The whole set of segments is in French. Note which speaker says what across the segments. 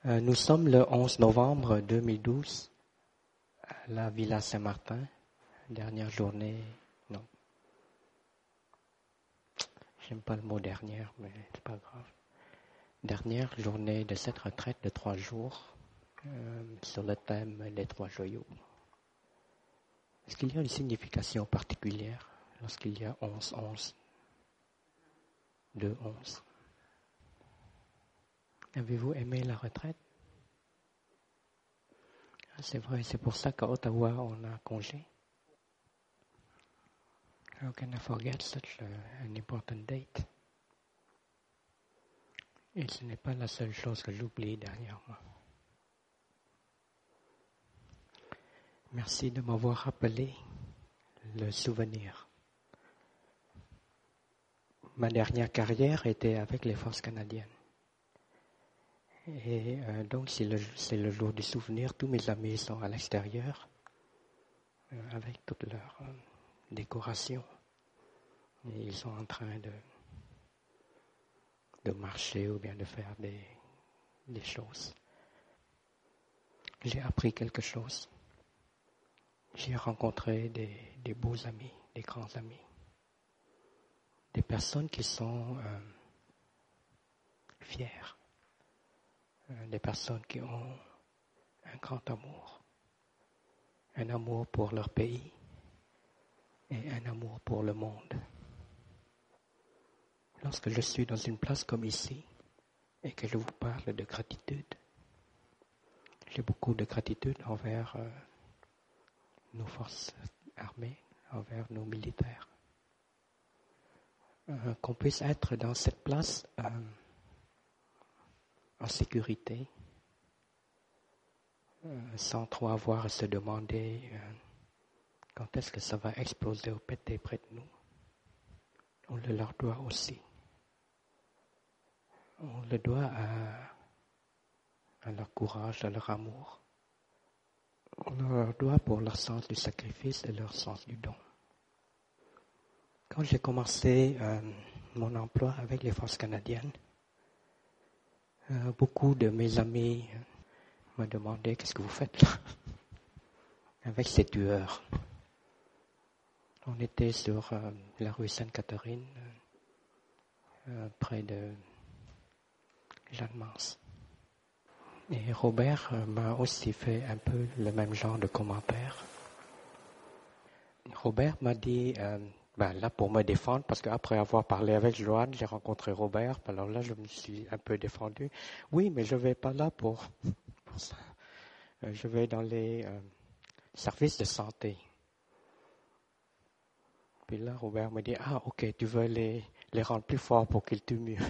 Speaker 1: Nous sommes le 11 novembre 2012 à la Villa Saint-Martin. Dernière journée, non, j'aime pas le mot dernière, mais c'est pas grave. Dernière journée de cette retraite de 3 jours sur le thème des 3 joyaux. Est-ce qu'il y a une signification particulière lorsqu'il y a 11-11, 2-11? Avez-vous aimé la retraite? C'est vrai, c'est pour ça qu'à Ottawa, on a congé. How can I forget such an important date? Et ce n'est pas la seule chose que j'oublie dernièrement. Merci de m'avoir rappelé le souvenir. Ma dernière carrière était avec les forces canadiennes. Et donc c'est le jour du souvenir. Tous mes amis sont à l'extérieur avec toutes leurs décorations. Et ils sont en train de marcher ou bien de faire des choses. J'ai appris quelque chose. J'ai rencontré des beaux amis, des grands amis. Des personnes qui sont fières. Des personnes qui ont un grand amour. Un amour pour leur pays et un amour pour le monde. Lorsque je suis dans une place comme ici et que je vous parle de gratitude, j'ai beaucoup de gratitude envers nos forces armées, envers nos militaires. Qu'on puisse être dans cette place en sécurité, sans trop avoir à se demander quand est-ce que ça va exploser ou péter près de nous. On le leur doit aussi. On le doit à leur courage, à leur amour. On leur doit pour leur sens du sacrifice et leur sens du don. Quand j'ai commencé mon emploi avec les forces canadiennes, beaucoup de mes amis me demandaient qu'est-ce que vous faites là avec ces tueurs. On était sur la rue Sainte-Catherine, près de Jeanne-Mance. Et Robert m'a aussi fait un peu le même genre de commentaire. Robert m'a dit, là pour me défendre, parce qu'après avoir parlé avec Joanne, j'ai rencontré Robert, alors là je me suis un peu défendu. Oui, mais je vais pas là pour ça. Je vais dans les services de santé. Puis là, Robert me dit, ok, tu veux les rendre plus forts pour qu'ils tuent mieux.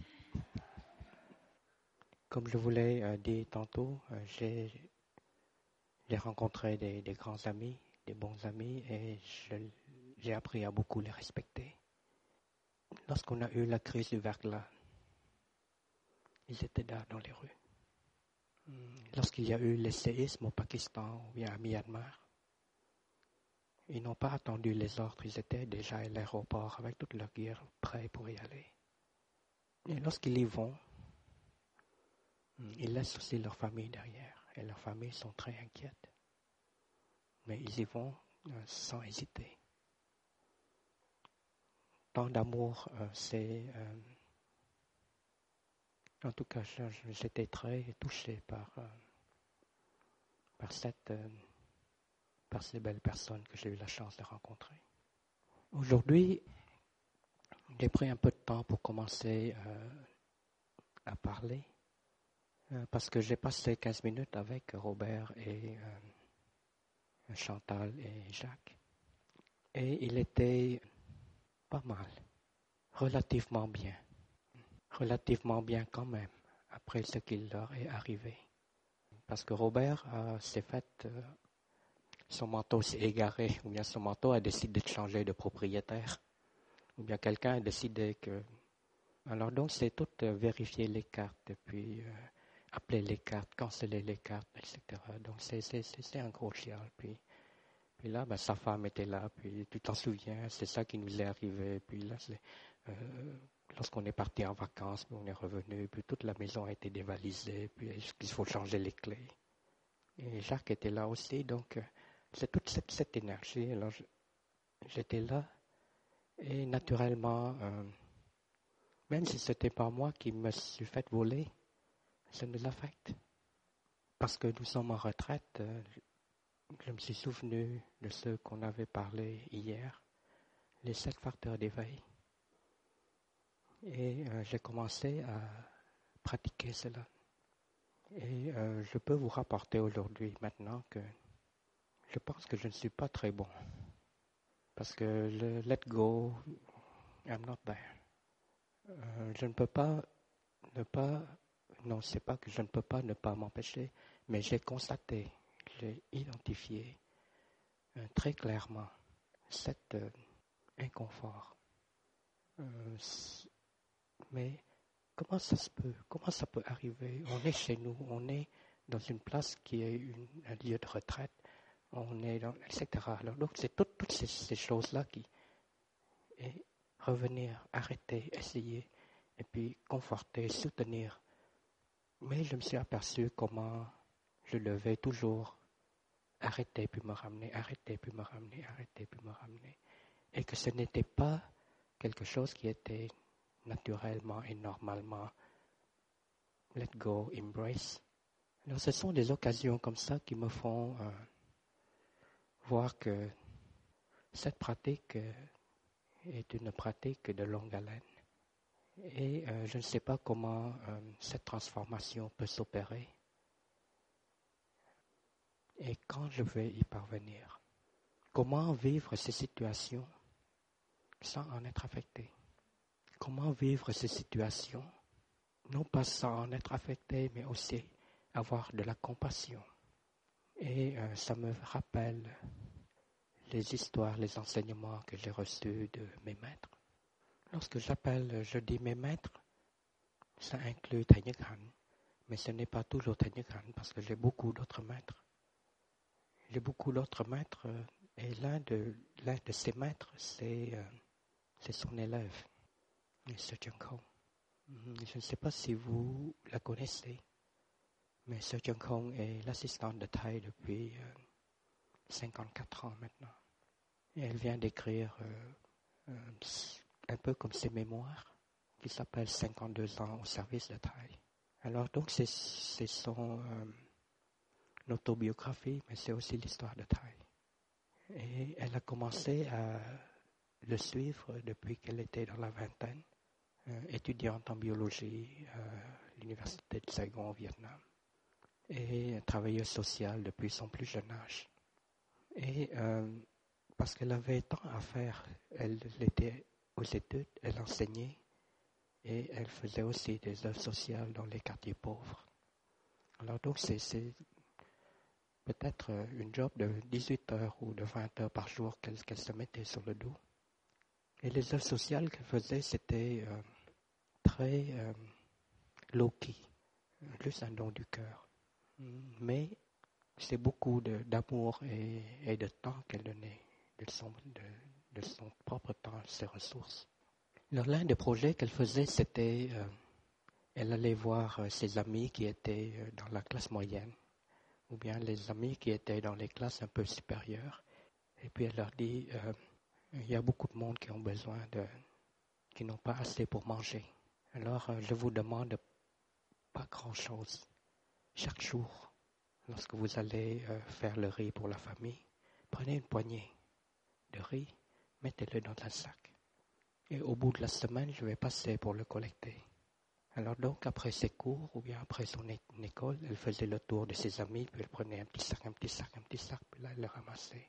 Speaker 1: Comme je vous l'ai dit tantôt, j'ai rencontré des grands amis, des bons amis, et j'ai appris à beaucoup les respecter. Lorsqu'on a eu la crise du verglas, ils étaient là dans les rues. Lorsqu'il y a eu les séismes au Pakistan ou bien à Myanmar, ils n'ont pas attendu les ordres, ils étaient déjà à l'aéroport avec toute leur gear prêts pour y aller. Et lorsqu'ils y vont, ils laissent aussi leur famille derrière. Et leurs familles sont très inquiètes. Mais ils y vont sans hésiter. Tant d'amour, c'est... en tout cas, j'étais très touché par ces belles personnes que j'ai eu la chance de rencontrer. Aujourd'hui, j'ai pris un peu de temps pour commencer à parler. Parce que j'ai passé 15 minutes avec Robert et Chantal et Jacques. Et il était pas mal, relativement bien quand même, après ce qui leur est arrivé. Parce que Robert s'est fait, son manteau s'est égaré, ou bien son manteau a décidé de changer de propriétaire, ou bien quelqu'un a décidé que... Alors donc c'est tout vérifier les cartes, et puis... appeler les cartes, canceller les cartes, etc. Donc c'est un gros chial. Puis là, sa femme était là, puis tu t'en souviens, c'est ça qui nous est arrivé. Puis là, lorsqu'on est parti en vacances, puis on est revenu, puis toute la maison a été dévalisée, puis il faut changer les clés. Et Jacques était là aussi, donc c'est toute cette énergie. Alors j'étais là, et naturellement, même si ce n'était pas moi qui me suis fait voler, ça nous affecte. Parce que nous sommes en retraite, je me suis souvenu de ce qu'on avait parlé hier, les 7 facteurs d'éveil. Et j'ai commencé à pratiquer cela. Et je peux vous rapporter aujourd'hui, maintenant, que je pense que je ne suis pas très bon. Parce que le let go, I'm not there. Je ne peux pas ne pas, non, c'est pas que je ne peux pas ne pas m'empêcher, mais j'ai constaté, j'ai identifié très clairement cet inconfort. Mais comment ça peut arriver? On est chez nous, on est dans une place qui est un lieu de retraite, on est dans, etc. Alors, donc c'est toutes ces choses-là qui, et revenir, arrêter, essayer, et puis conforter, soutenir. Mais je me suis aperçu comment je devais toujours arrêter puis me ramener, arrêter puis me ramener, arrêter puis me ramener. Et que ce n'était pas quelque chose qui était naturellement et normalement let go, embrace. Alors ce sont des occasions comme ça qui me font voir que cette pratique est une pratique de longue haleine. Et je ne sais pas comment cette transformation peut s'opérer et quand je vais y parvenir. Comment vivre ces situations sans en être affecté? Comment vivre ces situations, non pas sans en être affecté, mais aussi avoir de la compassion. Et ça me rappelle les histoires, les enseignements que j'ai reçus de mes maîtres. Lorsque je dis mes maîtres, ça inclut Thầy Nhất Hạnh, mais ce n'est pas toujours Thầy Nhất Hạnh parce que j'ai beaucoup d'autres maîtres. J'ai beaucoup d'autres maîtres et l'un de ces maîtres, c'est son élève, Sir Chung Kong. Je ne sais pas si vous la connaissez, mais Sir Chung Kong est l'assistante de Thầy depuis 54 ans maintenant. Et elle vient d'écrire un peu comme ses mémoires, qui s'appelle 52 ans au service de Thầy. Alors donc c'est son autobiographie, mais c'est aussi l'histoire de Thầy. Et elle a commencé à le suivre depuis qu'elle était dans la vingtaine, étudiante en biologie à l'université de Saigon au Vietnam, et travailleuse sociale depuis son plus jeune âge. Et parce qu'elle avait tant à faire, elle était aux études, elle enseignait et elle faisait aussi des œuvres sociales dans les quartiers pauvres. Alors donc c'est peut-être une job de 18 heures ou de 20 heures par jour qu'elle se mettait sur le dos. Et les œuvres sociales qu'elle faisait, c'était très low-key, juste un don du cœur. Mais c'est beaucoup d'amour et de temps qu'elle donnait, de son propre temps, ses ressources. Alors, l'un des projets qu'elle faisait, c'était, elle allait voir ses amis qui étaient dans la classe moyenne, ou bien les amis qui étaient dans les classes un peu supérieures. Et puis elle leur dit, il y a beaucoup de monde qui ont besoin qui n'ont pas assez pour manger. Alors, je vous demande pas grand-chose. Chaque jour, lorsque vous allez faire le riz pour la famille, prenez une poignée de riz, mettez-le dans un sac. Et au bout de la semaine, je vais passer pour le collecter. Alors donc, après ses cours, ou bien après son école, elle faisait le tour de ses amis, puis elle prenait un petit sac, puis là, elle le ramassait.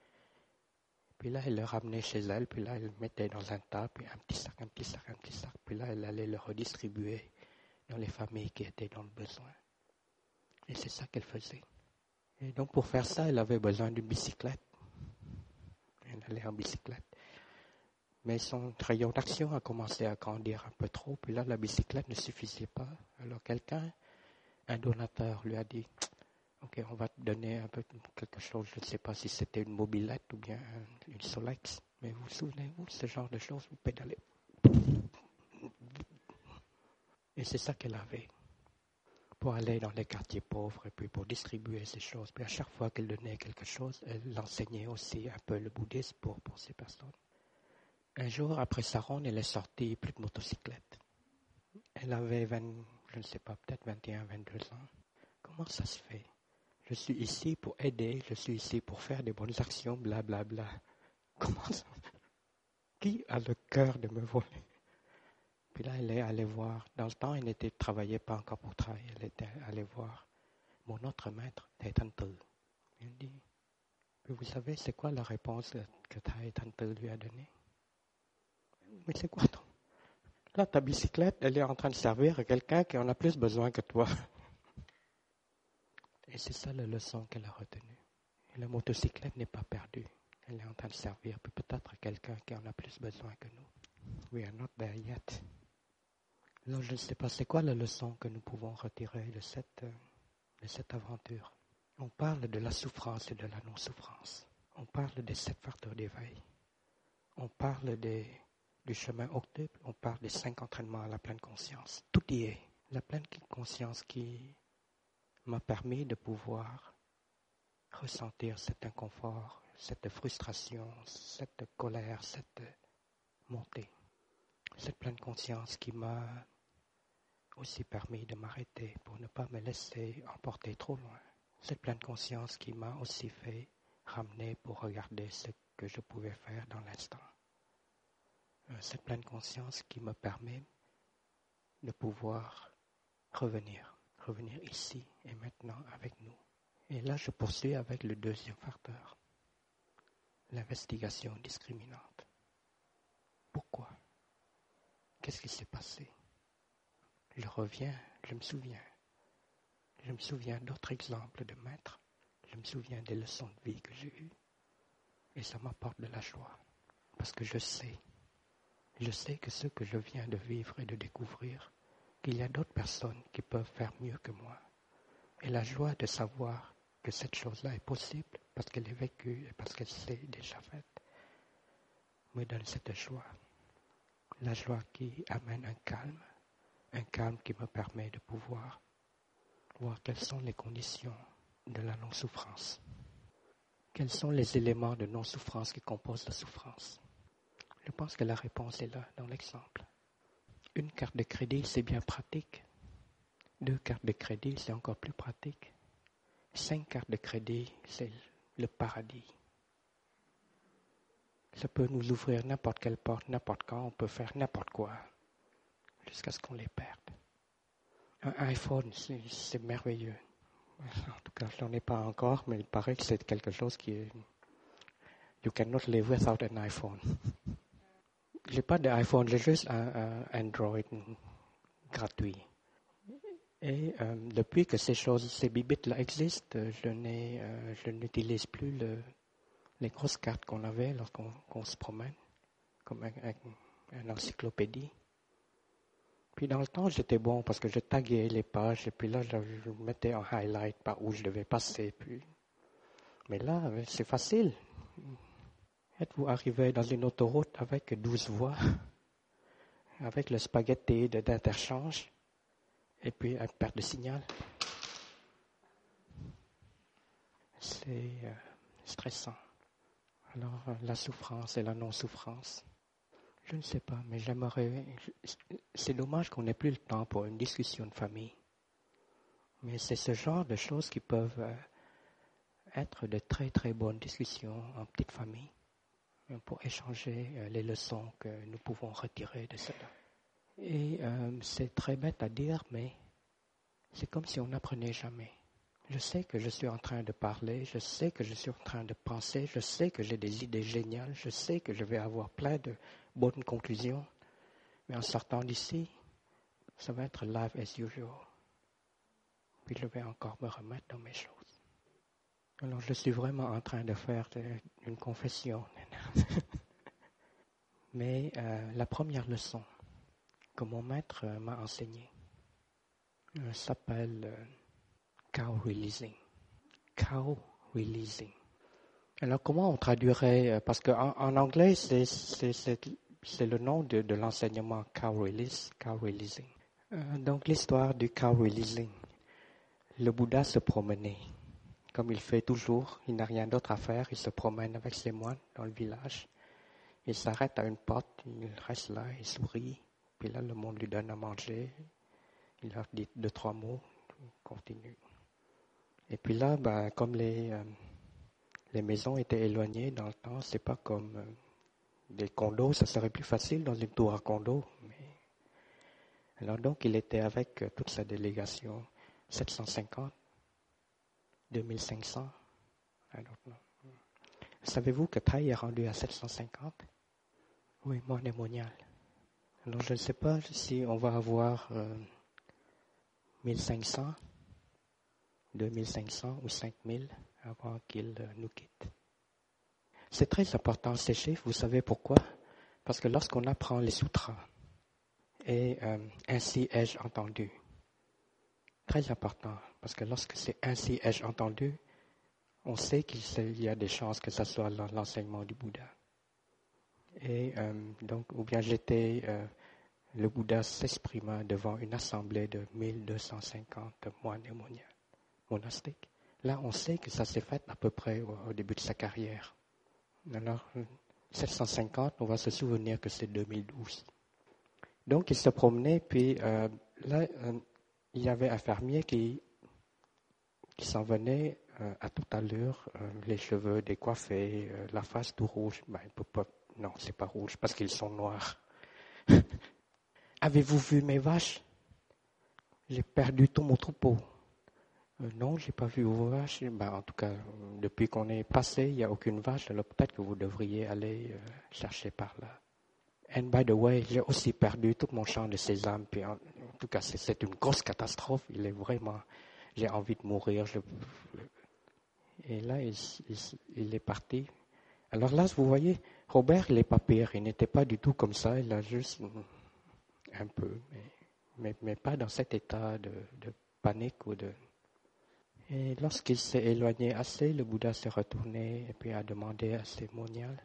Speaker 1: Puis là, elle le ramenait chez elle, puis là, elle le mettait dans un tas, puis un petit sac, puis là, elle allait le redistribuer dans les familles qui étaient dans le besoin. Et c'est ça qu'elle faisait. Et donc, pour faire ça, elle avait besoin d'une bicyclette. Elle allait en bicyclette. Mais son rayon d'action a commencé à grandir un peu trop, puis là, la bicyclette ne suffisait pas. Alors, un donateur, lui a dit, « Ok, on va te donner un peu quelque chose, je ne sais pas si c'était une mobilette ou bien une Solex, mais vous souvenez-vous, ce genre de choses, vous pédalez. Et c'est ça qu'elle avait. Pour aller dans les quartiers pauvres et puis pour distribuer ces choses. Puis à chaque fois qu'elle donnait quelque chose, elle enseignait aussi un peu le bouddhisme pour ces personnes. Un jour, après sa ronde, elle est sortie, plus de motocyclette. Elle avait je ne sais pas, peut-être 21, 22 ans. Comment ça se fait? Je suis ici pour aider, je suis ici pour faire des bonnes actions, blablabla. Comment ça? Qui a le cœur de me voler? Puis là, elle est allée voir. Dans le temps, elle ne travaillait pas encore pour travailler. Elle était allée voir mon autre maître, Thầy Thanh Từ. Elle dit, vous savez, c'est quoi la réponse que Thầy Thanh Từ lui a donnée? Mais c'est quoi ton... Là, ta bicyclette, elle est en train de servir à quelqu'un qui en a plus besoin que toi. Et c'est ça la leçon qu'elle a retenue. Et la motocyclette n'est pas perdue. Elle est en train de servir peut-être à quelqu'un qui en a plus besoin que nous. We are not there yet. Alors, je ne sais pas, c'est quoi la leçon que nous pouvons retirer de cette aventure? On parle de la souffrance et de la non-souffrance. On parle des 7 facteurs d'éveil. On parle du chemin octuple. On parle des 5 entraînements à la pleine conscience. Tout y est. La pleine conscience qui m'a permis de pouvoir ressentir cet inconfort, cette frustration, cette colère, cette montée. Cette pleine conscience qui m'a aussi permis de m'arrêter pour ne pas me laisser emporter trop loin. Cette pleine conscience qui m'a aussi fait ramener pour regarder ce que je pouvais faire dans l'instant. Cette pleine conscience qui me permet de pouvoir revenir ici et maintenant avec nous. Et là, je poursuis avec le deuxième facteur, l'investigation discriminante. Pourquoi? Qu'est-ce qui s'est passé? Je reviens, je me souviens d'autres exemples de maîtres, je me souviens des leçons de vie que j'ai eues, et ça m'apporte de la joie, parce que je sais que ce que je viens de vivre et de découvrir, qu'il y a d'autres personnes qui peuvent faire mieux que moi. Et la joie de savoir que cette chose-là est possible, parce qu'elle est vécue et parce qu'elle s'est déjà faite, me donne cette joie. La joie qui amène un calme qui me permet de pouvoir voir quelles sont les conditions de la non-souffrance. Quels sont les éléments de non-souffrance qui composent la souffrance? Je pense que la réponse est là, dans l'exemple. Une carte de crédit, c'est bien pratique. 2 cartes de crédit, c'est encore plus pratique. 5 cartes de crédit, c'est le paradis. Ça peut nous ouvrir n'importe quelle porte, n'importe quand, on peut faire n'importe quoi, jusqu'à ce qu'on les perde. Un iPhone, c'est merveilleux. En tout cas, je n'en ai pas encore, mais il paraît que c'est quelque chose qui est... You cannot live without an iPhone. J'ai pas d'iPhone, j'ai juste un Android gratuit. Et depuis que ces bibites-là existent, je n'utilise plus les grosses cartes qu'on avait lorsqu'on se promène, comme une encyclopédie. Puis dans le temps, j'étais bon parce que je taguais les pages et puis là, je mettais en highlight par où je devais passer. Mais là, c'est facile. Êtes-vous arrivé dans une autoroute avec 12 voies, avec le spaghetti d'interchange et puis une perte de signal? C'est stressant. Alors, la souffrance et la non-souffrance. Je ne sais pas, mais j'aimerais... C'est dommage qu'on n'ait plus le temps pour une discussion de famille. Mais c'est ce genre de choses qui peuvent être de très très bonnes discussions en petite famille pour échanger les leçons que nous pouvons retirer de cela. Et c'est très bête à dire, mais c'est comme si on n'apprenait jamais. Je sais que je suis en train de parler, je sais que je suis en train de penser, je sais que j'ai des idées géniales, je sais que je vais avoir plein de bonnes conclusions, mais en sortant d'ici, ça va être live as usual. Puis je vais encore me remettre dans mes choses. Alors je suis vraiment en train de faire une confession. Mais la première leçon que mon maître m'a enseignée s'appelle cow releasing. Cow releasing. Alors comment on traduirait, parce qu'en anglais c'est le nom de l'enseignement cow releasing. Donc l'histoire du cow releasing. Le Bouddha se promenait. Comme il fait toujours, il n'a rien d'autre à faire, il se promène avec ses moines dans le village. Il s'arrête à une porte, il reste là, il sourit. Puis là, le monde lui donne à manger. Il leur dit 2-3 mots, il continue. Et puis là, comme les maisons étaient éloignées dans le temps, c'est pas comme des condos, ça serait plus facile dans une tour à condo. Alors donc, il était avec toute sa délégation, 750, 2500. Savez-vous que Thaï est rendu à 750? Oui, monnaie mondiale. Alors je ne sais pas si on va avoir 1500, 2500 ou 5000 avant qu'il nous quitte. C'est très important ces chiffres, vous savez pourquoi? Parce que lorsqu'on apprend les sutras, et ainsi ai-je entendu, très important, parce que lorsque c'est ainsi ai-je entendu, on sait qu'il y a des chances que ce soit l'enseignement du Bouddha. Et donc, ou bien le Bouddha s'exprima devant une assemblée de 1250 moines et monastiques. Là, on sait que ça s'est fait à peu près au début de sa carrière. Alors, 750, on va se souvenir que c'est 2012. Donc, il se promenait, puis là, il y avait un fermier qui s'en venait à toute allure, les cheveux décoiffés, la face tout rouge. Il peut pas, non, c'est pas rouge parce qu'ils sont noirs. Avez-vous vu mes vaches? J'ai perdu tout mon troupeau. Non, j'ai pas vu vos vaches. En tout cas, depuis qu'on est passé, il n'y a aucune vache. Alors peut-être que vous devriez aller chercher par là. And by the way, j'ai aussi perdu tout mon champ de sésame. Puis en tout cas, c'est une grosse catastrophe. J'ai envie de mourir. Et là, il est parti. Alors là, vous voyez, Robert, il n'est pas pire. Il n'était pas du tout comme ça. Il a juste un peu, mais pas dans cet état de panique ou de... Et lorsqu'il s'est éloigné assez, le Bouddha s'est retourné et puis a demandé à ses moines,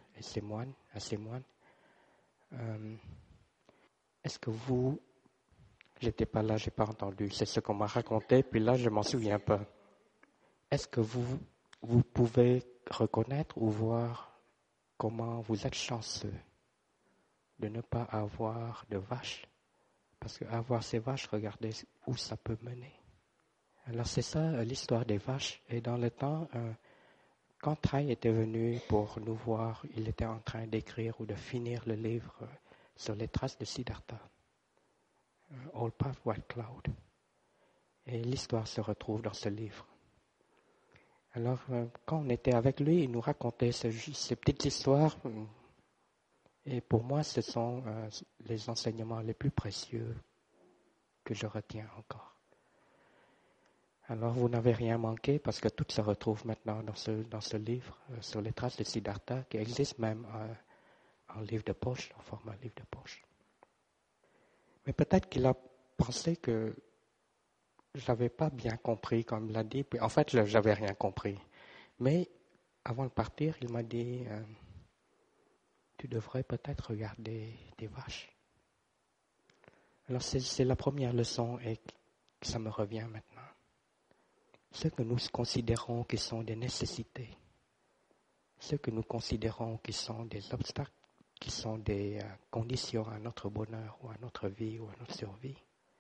Speaker 1: est-ce que vous... J'étais pas là, j'ai pas entendu. C'est ce qu'on m'a raconté, puis là, je m'en souviens pas. Est-ce que vous pouvez reconnaître ou voir comment vous êtes chanceux de ne pas avoir de vaches? Parce qu'avoir ces vaches, regardez où ça peut mener. Alors c'est ça l'histoire des vaches. Et dans le temps, quand Thaï était venu pour nous voir, il était en train d'écrire ou de finir le livre sur les traces de Siddhartha, All Path White Cloud. Et l'histoire se retrouve dans ce livre. Alors quand on était avec lui, il nous racontait ces petites histoires. Et pour moi, ce sont les enseignements les plus précieux que je retiens encore. Alors, vous n'avez rien manqué parce que tout se retrouve maintenant dans ce livre sur les traces de Siddhartha qui existe même en livre de poche, en format livre de poche. Mais peut-être qu'il a pensé que je n'avais pas bien compris, comme il l'a dit. Puis, en fait, je n'avais rien compris. Mais avant de partir, il m'a dit, tu devrais peut-être regarder tes vaches. Alors, c'est la première leçon et ça me revient maintenant. Ce que nous considérons qui sont des nécessités, ce que nous considérons qui sont des obstacles, qui sont des conditions à notre bonheur ou à notre vie ou à notre survie,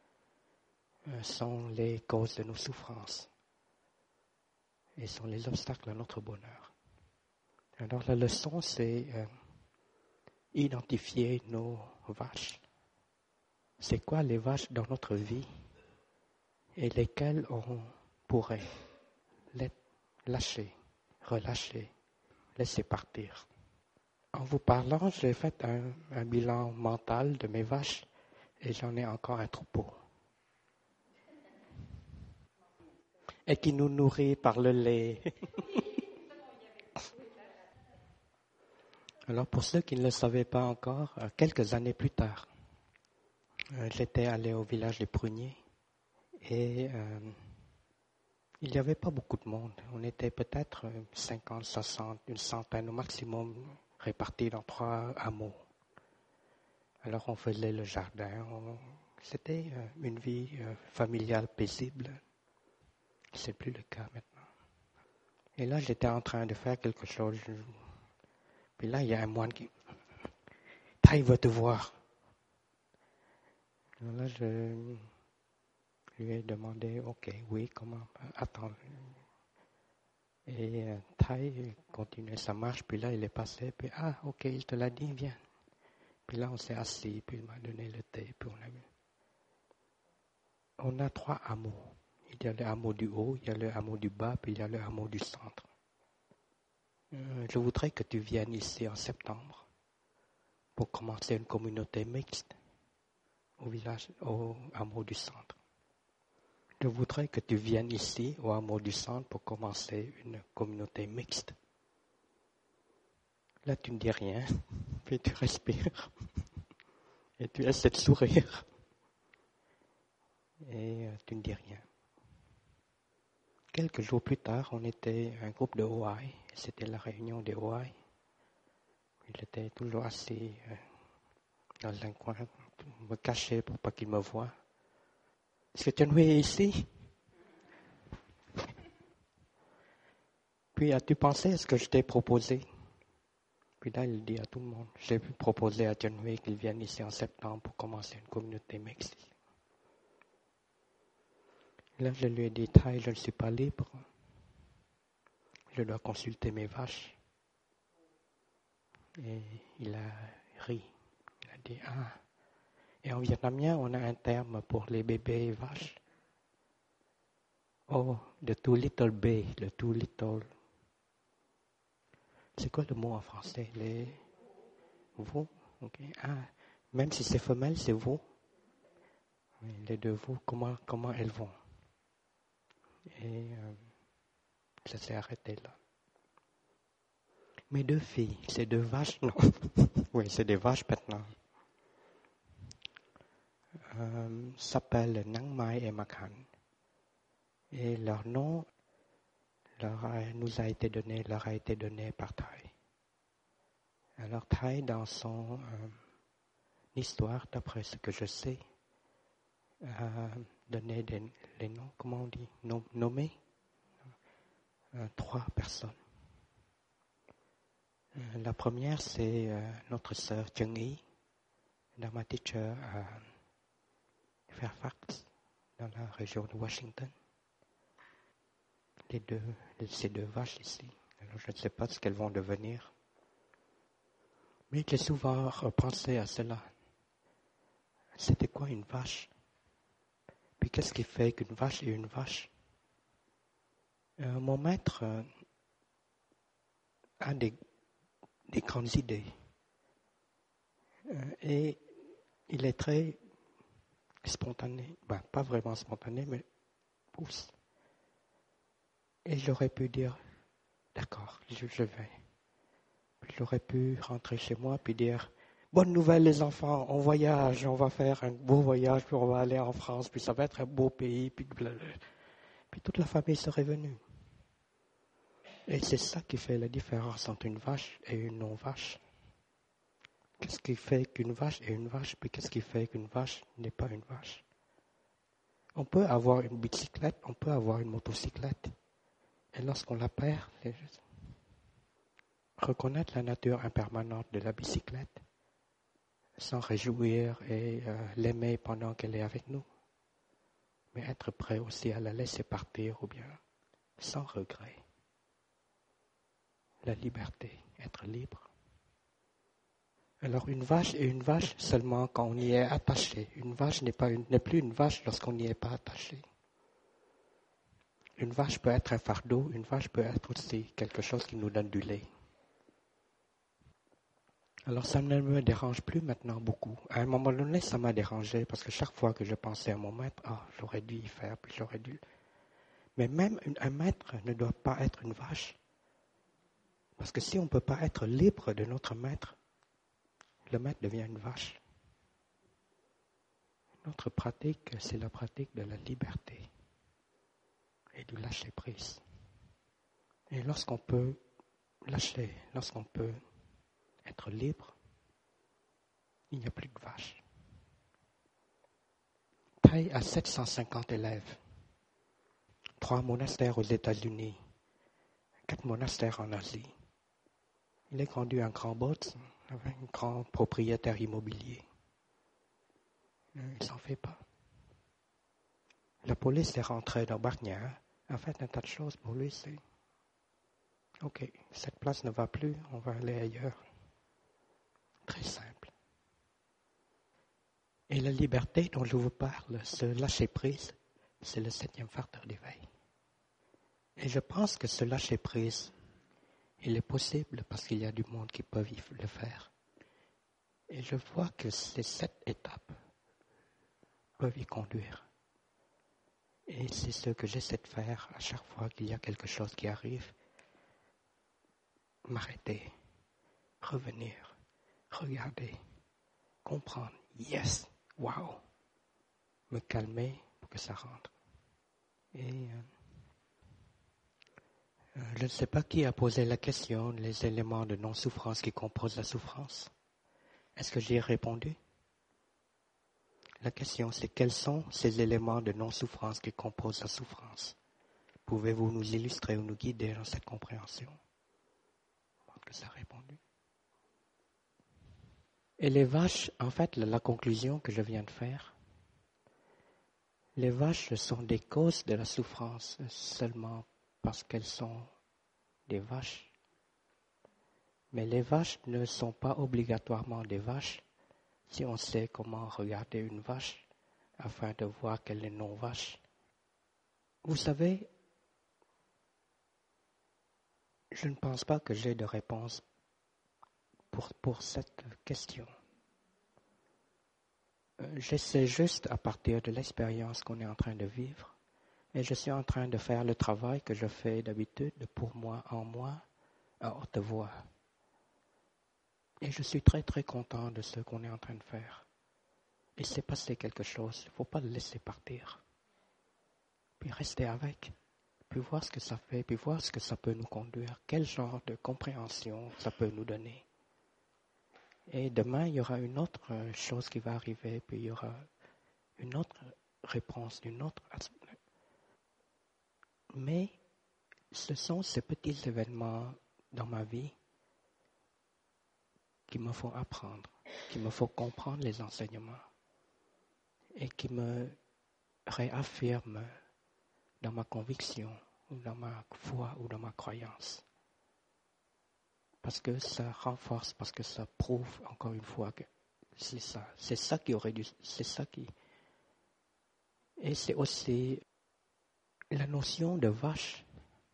Speaker 1: sont les causes de nos souffrances et sont les obstacles à notre bonheur. Alors la leçon, c'est identifier nos vaches. C'est quoi les vaches dans notre vie et lesquelles on pourrait les lâcher, relâcher, laisser partir. En vous parlant, j'ai fait un bilan mental de mes vaches et j'en ai encore un troupeau. Et qui nous nourrit par le lait. Alors pour ceux qui ne le savaient pas encore, quelques années plus tard, j'étais allé au village des Pruniers et il n'y avait pas beaucoup de monde. On était peut-être 50, 60, une centaine au maximum répartis dans 3 hameaux. Alors on faisait le jardin, on C'était une vie familiale paisible. C'est plus le cas maintenant. Et là, j'étais en train de faire quelque chose. Puis là, il y a un moine qui... Taille va te voir. Alors là, je lui ai demandé, ok, oui, comment? Attends. Et Taille continuait sa marche. Puis là, il est passé. Puis, ok, il te l'a dit, viens. Puis là, on s'est assis. Puis il m'a donné le thé. Puis on a 3 hameaux. Il y a le hameau du haut, il y a le hameau du bas, puis il y a le hameau du centre. Je voudrais que tu viennes ici en septembre pour commencer une communauté mixte au hameau du centre. Je voudrais que tu viennes ici au hameau du centre pour commencer une communauté mixte. Là, tu ne dis rien, puis tu respires et tu essaies de sourire et tu ne dis rien. Quelques jours plus tard, on était un groupe de OI, c'était la réunion des OI. Il était toujours assis dans un coin, me cacher pour pas qu'il me voie. Est-ce que John Wei est ici? Puis as-tu pensé à ce que je t'ai proposé? Puis là, il dit à tout le monde, j'ai proposé à John Wei qu'il vienne ici en septembre pour commencer une communauté mixte. Là, je lui ai dit, Taille, je ne suis pas libre. Je dois consulter mes vaches. Et il a ri. Il a dit, et en vietnamien, on a un terme pour les bébés vaches. Oh, the too little bay, le too little. C'est quoi le mot en français? Les veaux? Okay. Même si c'est femelle, c'est veaux. Les 2 veaux, comment elles vont? Et ça s'est arrêté là. Mes 2 filles, c'est 2 vaches, non? Oui, c'est des vaches maintenant. S'appellent Nang Mai et Makhan. Et leur nom leur a été donné par Thai. Alors Thai, dans son histoire, d'après ce que je sais, a donné les noms, comment on dit, nommé 3 personnes. La première, c'est notre sœur Chung Yi, Dharma teacher à Fairfax, dans la région de Washington. Ces 2 vaches ici. Alors, je ne sais pas ce qu'elles vont devenir. Mais j'ai souvent pensé à cela. C'était quoi une vache? Puis qu'est-ce qui fait qu'une vache est une vache? Mon maître a des grandes idées. Et il est très spontané. Pas vraiment spontané, mais pousse. Et j'aurais pu dire, d'accord, je vais. Puis j'aurais pu rentrer chez moi puis dire, bonne nouvelle les enfants, on voyage, on va faire un beau voyage, puis on va aller en France, puis ça va être un beau pays, puis toute la famille serait venue. Et c'est ça qui fait la différence entre une vache et une non-vache. Qu'est-ce qui fait qu'une vache est une vache, puis qu'est-ce qui fait qu'une vache n'est pas une vache? On peut avoir une bicyclette, on peut avoir une motocyclette. Et lorsqu'on la perd, c'est juste reconnaître la nature impermanente de la bicyclette, s'en réjouir et l'aimer pendant qu'elle est avec nous. Mais être prêt aussi à la laisser partir ou bien sans regret. La liberté, être libre. Alors une vache est une vache seulement quand on y est attaché. Une vache n'est plus une vache lorsqu'on n'y est pas attaché. Une vache peut être un fardeau, une vache peut être aussi quelque chose qui nous donne du lait. Alors ça ne me dérange plus maintenant beaucoup. À un moment donné, ça m'a dérangé parce que chaque fois que je pensais à mon maître, j'aurais dû y faire, puis j'aurais dû. Mais même un maître ne doit pas être une vache. Parce que si on ne peut pas être libre de notre maître, le maître devient une vache. Notre pratique, c'est la pratique de la liberté et du lâcher-prise. Et lorsqu'on peut lâcher, lorsqu'on peut être libre, il n'y a plus de vache. taille à 750 élèves, 3 monastères aux États-Unis, 4 monastères en Asie. Il est conduit un grand boss, un grand propriétaire immobilier. Il ne s'en fait pas. La police est rentrée dans Bargna, a fait un tas de choses pour lui. C'est OK, cette place ne va plus, on va aller ailleurs. Très simple. Et la liberté dont je vous parle, ce lâcher-prise, c'est le 7e facteur d'éveil. Et je pense que ce lâcher-prise, il est possible parce qu'il y a du monde qui peut le faire. Et je vois que ces 7 étapes peuvent y conduire. Et c'est ce que j'essaie de faire à chaque fois qu'il y a quelque chose qui arrive. M'arrêter, revenir, regarder, comprendre. Yes, wow. Me calmer pour que ça rentre. Et je ne sais pas qui a posé la question, les éléments de non-souffrance qui composent la souffrance. Est-ce que j'y ai répondu? La question, c'est quels sont ces éléments de non-souffrance qui composent la souffrance? Pouvez-vous nous illustrer ou nous guider dans cette compréhension? Je pense que ça a répondu. Et les vaches, en fait, la conclusion que je viens de faire, les vaches sont des causes de la souffrance seulement parce qu'elles sont des vaches. Mais les vaches ne sont pas obligatoirement des vaches si on sait comment regarder une vache afin de voir qu'elle est non vache. Vous savez, je ne pense pas que j'ai de réponse pour cette question. J'essaie juste à partir de l'expérience qu'on est en train de vivre et je suis en train de faire le travail que je fais d'habitude pour moi, à haute voix. Et je suis très très content de ce qu'on est en train de faire. Il s'est passé quelque chose, il ne faut pas le laisser partir. Puis rester avec, puis voir ce que ça fait, puis voir ce que ça peut nous conduire, quel genre de compréhension ça peut nous donner. Et demain, il y aura une autre chose qui va arriver, puis il y aura une autre réponse, une autre... Mais ce sont ces petits événements dans ma vie qui me font apprendre, qui me font comprendre les enseignements et qui me réaffirment dans ma conviction, ou dans ma foi, ou dans ma croyance. Parce que ça renforce, parce que ça prouve encore une fois que c'est ça qui aurait dû, c'est ça qui... Et c'est aussi la notion de vache,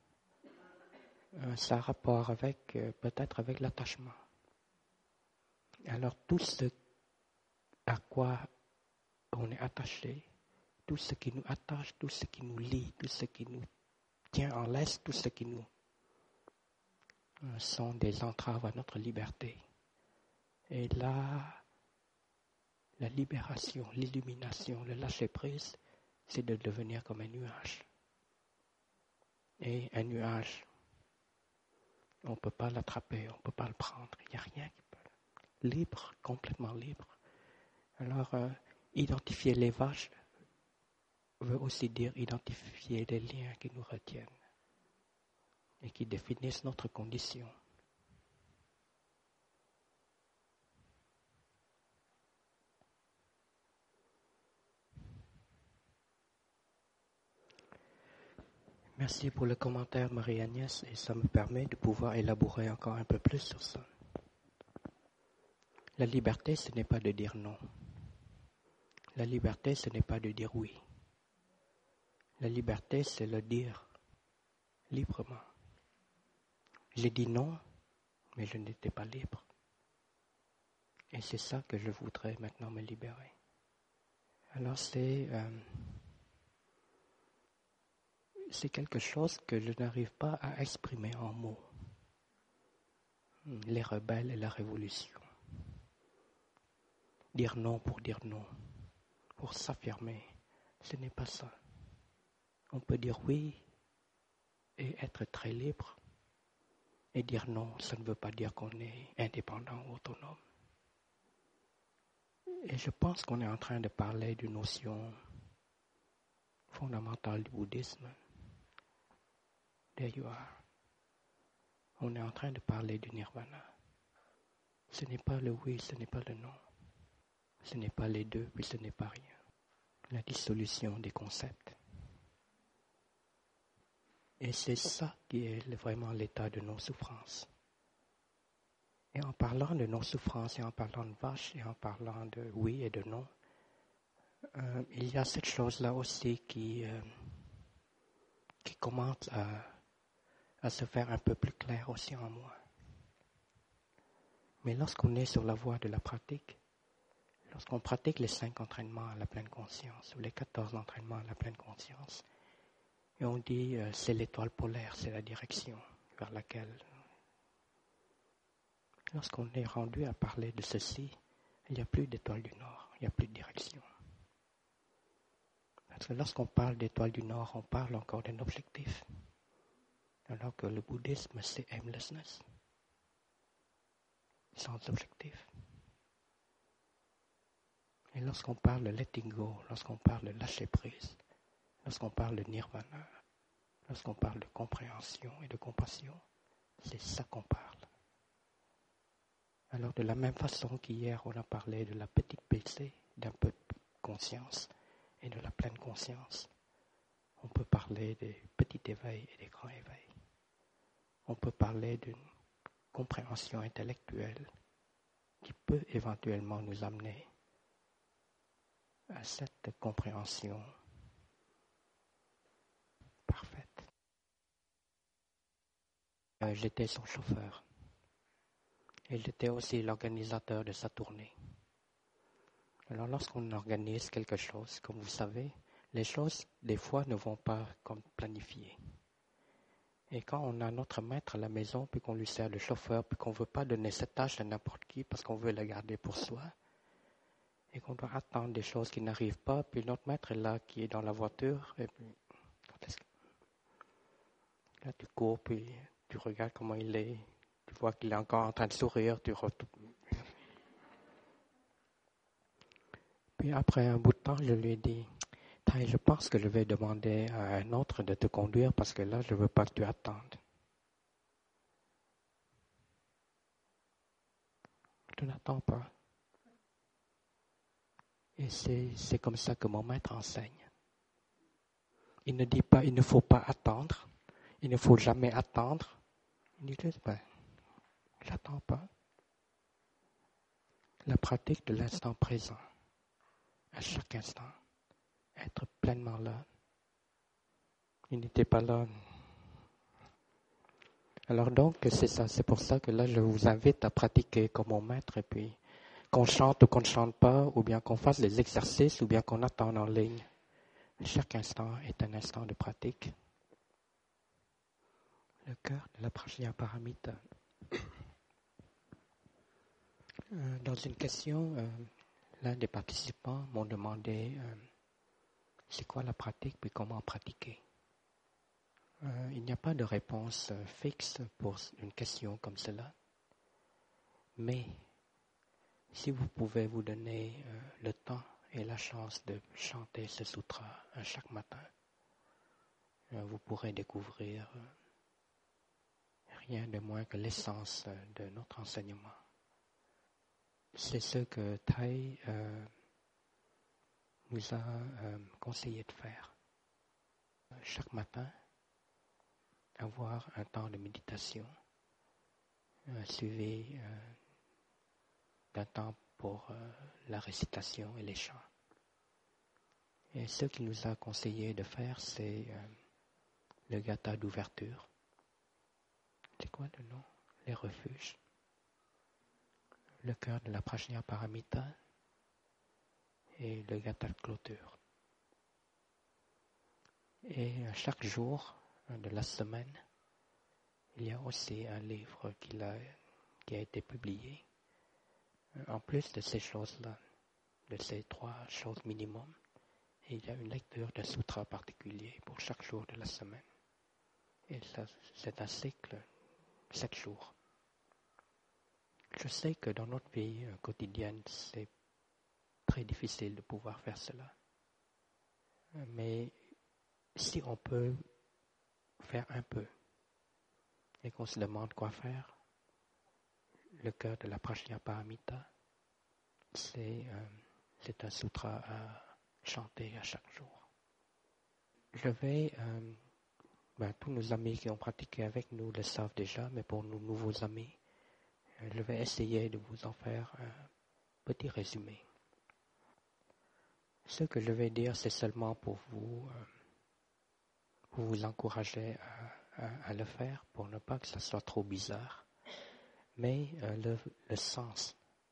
Speaker 1: ça a rapport avec, peut-être avec l'attachement. Alors tout ce à quoi on est attaché, tout ce qui nous attache, tout ce qui nous lie, tout ce qui nous tient en laisse, tout ce qui nous sont des entraves à notre liberté. Et là, la libération, l'illumination, le lâcher-prise, c'est de devenir comme un nuage. Et un nuage, on ne peut pas l'attraper, on ne peut pas le prendre. Il n'y a rien qui peut. Libre, complètement libre. Alors, identifier les vaches veut aussi dire identifier les liens qui nous retiennent et qui définissent notre condition. Merci pour le commentaire, Marie-Agnès, et ça me permet de pouvoir élaborer encore un peu plus sur ça. La liberté, ce n'est pas de dire non. La liberté, ce n'est pas de dire oui. La liberté, c'est le dire librement. J'ai dit non, mais je n'étais pas libre. Et c'est ça que je voudrais maintenant me libérer. Alors c'est quelque chose que je n'arrive pas à exprimer en mots. Les rebelles et la révolution. Dire non, pour s'affirmer, ce n'est pas ça. On peut dire oui et être très libre. Et dire non, ça ne veut pas dire qu'on est indépendant ou autonome. Et je pense qu'on est en train de parler d'une notion fondamentale du bouddhisme. There you are. On est en train de parler du nirvana. Ce n'est pas le oui, ce n'est pas le non. Ce n'est pas les deux, puis ce n'est pas rien. La dissolution des concepts. Et c'est ça qui est vraiment l'état de nos souffrances. Et en parlant de nos souffrances, et en parlant de vaches, et en parlant de oui et de non, il y a cette chose-là aussi qui commence à se faire un peu plus claire aussi en moi. Mais lorsqu'on est sur la voie de la pratique, lorsqu'on pratique les 5 entraînements à la pleine conscience, ou les 14 entraînements à la pleine conscience, et on dit c'est l'étoile polaire, c'est la direction vers laquelle... Lorsqu'on est rendu à parler de ceci, il n'y a plus d'étoile du Nord, il n'y a plus de direction. Parce que lorsqu'on parle d'étoile du Nord, on parle encore d'un objectif. Alors que le bouddhisme, c'est aimlessness. Sans objectif. Et lorsqu'on parle de letting go, lorsqu'on parle de lâcher prise, lorsqu'on parle de nirvana, lorsqu'on parle de compréhension et de compassion, c'est ça qu'on parle. Alors de la même façon qu'hier on a parlé de la petite PC, d'un peu de conscience et de la pleine conscience, on peut parler des petits éveils et des grands éveils. On peut parler d'une compréhension intellectuelle qui peut éventuellement nous amener à cette compréhension parfaite. J'étais son chauffeur. Et j'étais aussi l'organisateur de sa tournée. Alors lorsqu'on organise quelque chose, comme vous savez, les choses des fois ne vont pas comme planifié. Et quand on a notre maître à la maison, puis qu'on lui sert de chauffeur, puis qu'on ne veut pas donner cette tâche à n'importe qui parce qu'on veut la garder pour soi, et qu'on doit attendre des choses qui n'arrivent pas, puis notre maître est là, qui est dans la voiture, et puis là tu cours, puis tu regardes comment il est, tu vois qu'il est encore en train de sourire, tu retournes. Puis après un bout de temps, je lui ai dit, je pense que je vais demander à un autre de te conduire parce que là, je ne veux pas que tu attendes. Tu n'attends pas. Et c'est comme ça que mon maître enseigne. Il ne dit pas, il ne faut pas attendre. Il ne faut jamais attendre. Il dit juste, j'attends pas. La pratique de l'instant présent, à chaque instant, être pleinement là. Il n'était pas là. Alors donc, c'est ça. C'est pour ça que là, je vous invite à pratiquer comme mon maître et puis qu'on chante ou qu'on ne chante pas, ou bien qu'on fasse des exercices, ou bien qu'on attende en ligne. Chaque instant est un instant de pratique. Le cœur de la Prajnaparamita. Dans une question, l'un des participants m'ont demandé c'est quoi la pratique, puis comment pratiquer. Il n'y a pas de réponse fixe pour une question comme cela. Mais si vous pouvez vous donner le temps et la chance de chanter ce sutra chaque matin, vous pourrez découvrir rien de moins que l'essence de notre enseignement. C'est ce que Thay nous a conseillé de faire. Chaque matin, avoir un temps de méditation suivi d'un temps pour la récitation et les chants. Et ce qu'il nous a conseillé de faire, c'est le gatha d'ouverture. C'est quoi le nom? Les refuges. Le cœur de la Prajnaparamita et le gatha de clôture. Et chaque jour de la semaine, il y a aussi un livre qui a été publié. En plus de ces choses-là, de ces 3 choses minimum, et il y a une lecture d'un sutra particulier pour chaque jour de la semaine. Et ça, c'est un cycle, 7 jours. Je sais que dans notre vie quotidienne, c'est très difficile de pouvoir faire cela. Mais si on peut faire un peu et qu'on se demande quoi faire, le cœur de la Prajnaparamita, c'est un sutra à chanter à chaque jour. Je vais, tous nos amis qui ont pratiqué avec nous le savent déjà, mais pour nos nouveaux amis, je vais essayer de vous en faire un petit résumé. Ce que je vais dire, c'est seulement pour vous encourager à le faire, pour ne pas que ça soit trop bizarre. Mais le sens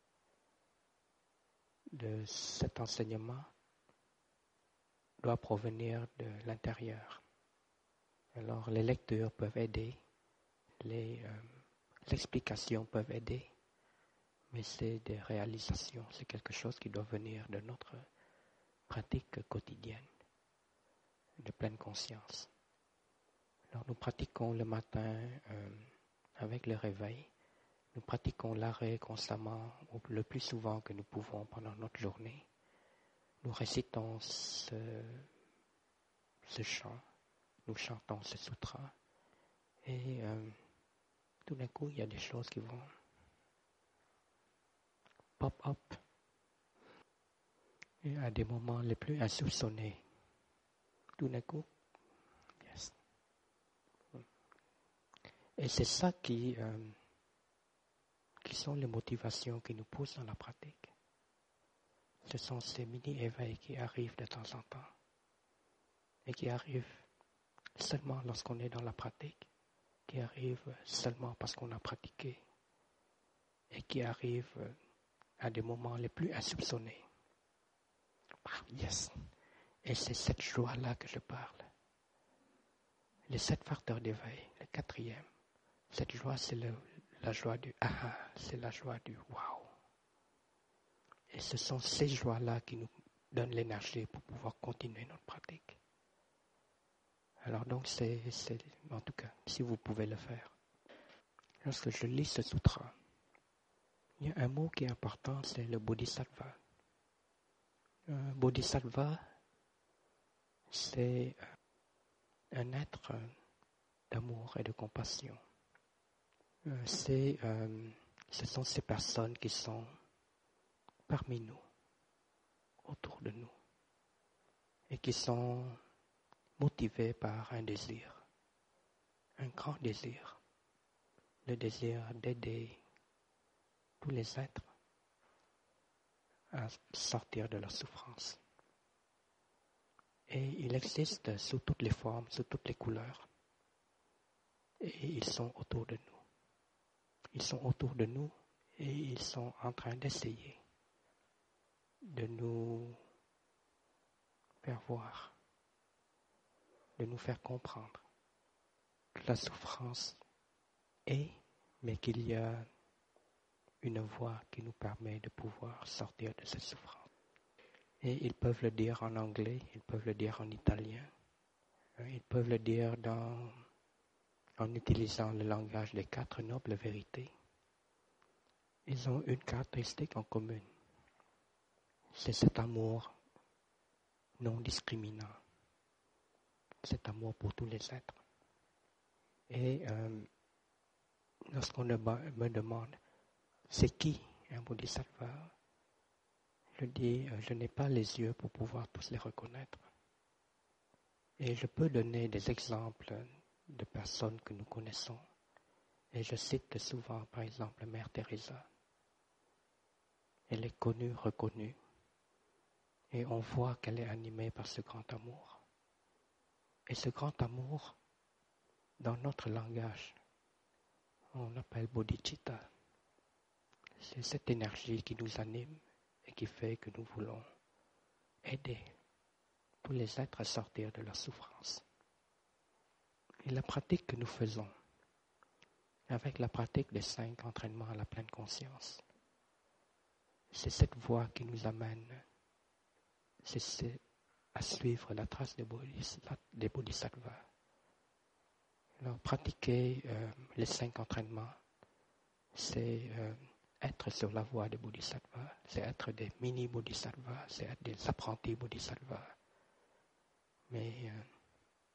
Speaker 1: de cet enseignement doit provenir de l'intérieur. Alors, les lectures peuvent aider, les explications peuvent aider, mais c'est des réalisations, c'est quelque chose qui doit venir de notre pratique quotidienne, de pleine conscience. Alors, nous pratiquons le matin avec le réveil, nous pratiquons l'arrêt constamment, le plus souvent que nous pouvons pendant notre journée. Nous récitons ce chant, nous chantons ce sutra, et tout d'un coup, il y a des choses qui vont pop-up, et à des moments les plus insoupçonnés. Tout d'un coup, yes. Et c'est ça qui sont les motivations qui nous poussent dans la pratique. Ce sont ces mini-éveils qui arrivent de temps en temps et qui arrivent seulement lorsqu'on est dans la pratique, qui arrivent seulement parce qu'on a pratiqué et qui arrivent à des moments les plus insoupçonnés. Yes. Et c'est cette joie-là que je parle. Les 7 facteurs d'éveil, le 4e. Cette joie, c'est la joie du aha, c'est la joie du wow. Et ce sont ces joies-là qui nous donnent l'énergie pour pouvoir continuer notre pratique. Alors donc, c'est en tout cas, si vous pouvez le faire. Lorsque je lis ce sutra, il y a un mot qui est important, c'est le bodhisattva. Bodhisattva, c'est un être d'amour et de compassion. Ce sont ces personnes qui sont parmi nous, autour de nous, et qui sont motivées par un désir, un grand désir, le désir d'aider tous les êtres à sortir de leur souffrance. Et il existe sous toutes les formes, sous toutes les couleurs, et ils sont autour de nous. Ils sont autour de nous et ils sont en train d'essayer de nous faire voir, de nous faire comprendre que la souffrance est, mais qu'il y a une voie qui nous permet de pouvoir sortir de cette souffrance. Et ils peuvent le dire en anglais, ils peuvent le dire en italien, ils peuvent le dire en utilisant le langage des 4 nobles vérités. Ils ont une caractéristique en commun. C'est cet amour non discriminant. Cet amour pour tous les êtres. Et lorsqu'on me demande, c'est qui un bodhisattva? Je dis, je n'ai pas les yeux pour pouvoir tous les reconnaître. Et je peux donner des exemples de personnes que nous connaissons. Et je cite souvent, par exemple, Mère Teresa. Elle est connue, reconnue. Et on voit qu'elle est animée par ce grand amour. Et ce grand amour, dans notre langage, on appelle bodhicitta. C'est cette énergie qui nous anime et qui fait que nous voulons aider tous les êtres à sortir de leur souffrance. Et la pratique que nous faisons, avec la pratique des 5 entraînements à la pleine conscience, c'est cette voie qui nous amène à suivre la trace des bodhisattvas. Alors, pratiquer les 5 entraînements, c'est être sur la voie des bodhisattvas, c'est être des mini-bodhisattvas, c'est être des apprentis bodhisattvas. Mais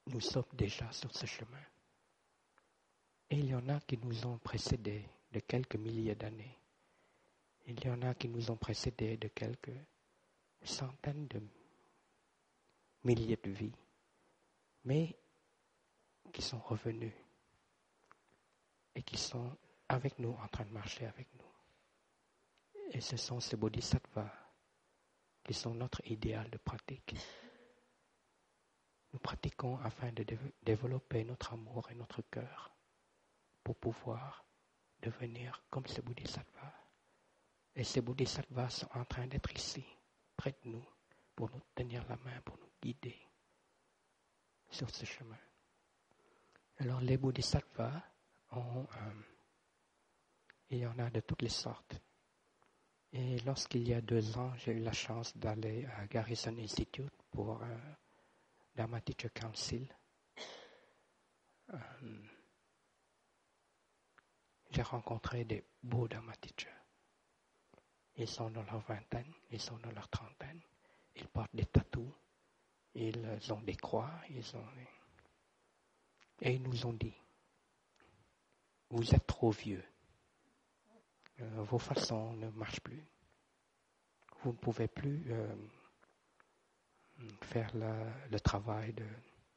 Speaker 1: nous sommes déjà sur ce chemin. Et il y en a qui nous ont précédés de quelques milliers d'années. Il y en a qui nous ont précédés de quelques centaines de milliers de vies, mais qui sont revenus et qui sont avec nous, en train de marcher avec nous. Et ce sont ces bodhisattvas qui sont notre idéal de pratique. Nous pratiquons afin de développer notre amour et notre cœur pour pouvoir devenir comme ces bodhisattvas. Et ces bodhisattvas sont en train d'être ici, près de nous, pour nous tenir la main, pour nous guider sur ce chemin. Alors les bodhisattvas, il y en a de toutes les sortes. Et lorsqu'il y a 2 ans, j'ai eu la chance d'aller à Garrison Institute pour un Dharma Teacher Council. J'ai rencontré des beaux Dharma Teachers. Ils sont dans leur vingtaine, ils sont dans leur trentaine. Ils portent des tatous, ils ont des croix, et ils nous ont dit, vous êtes trop vieux. Vos façons ne marchent plus. Vous ne pouvez plus faire le travail de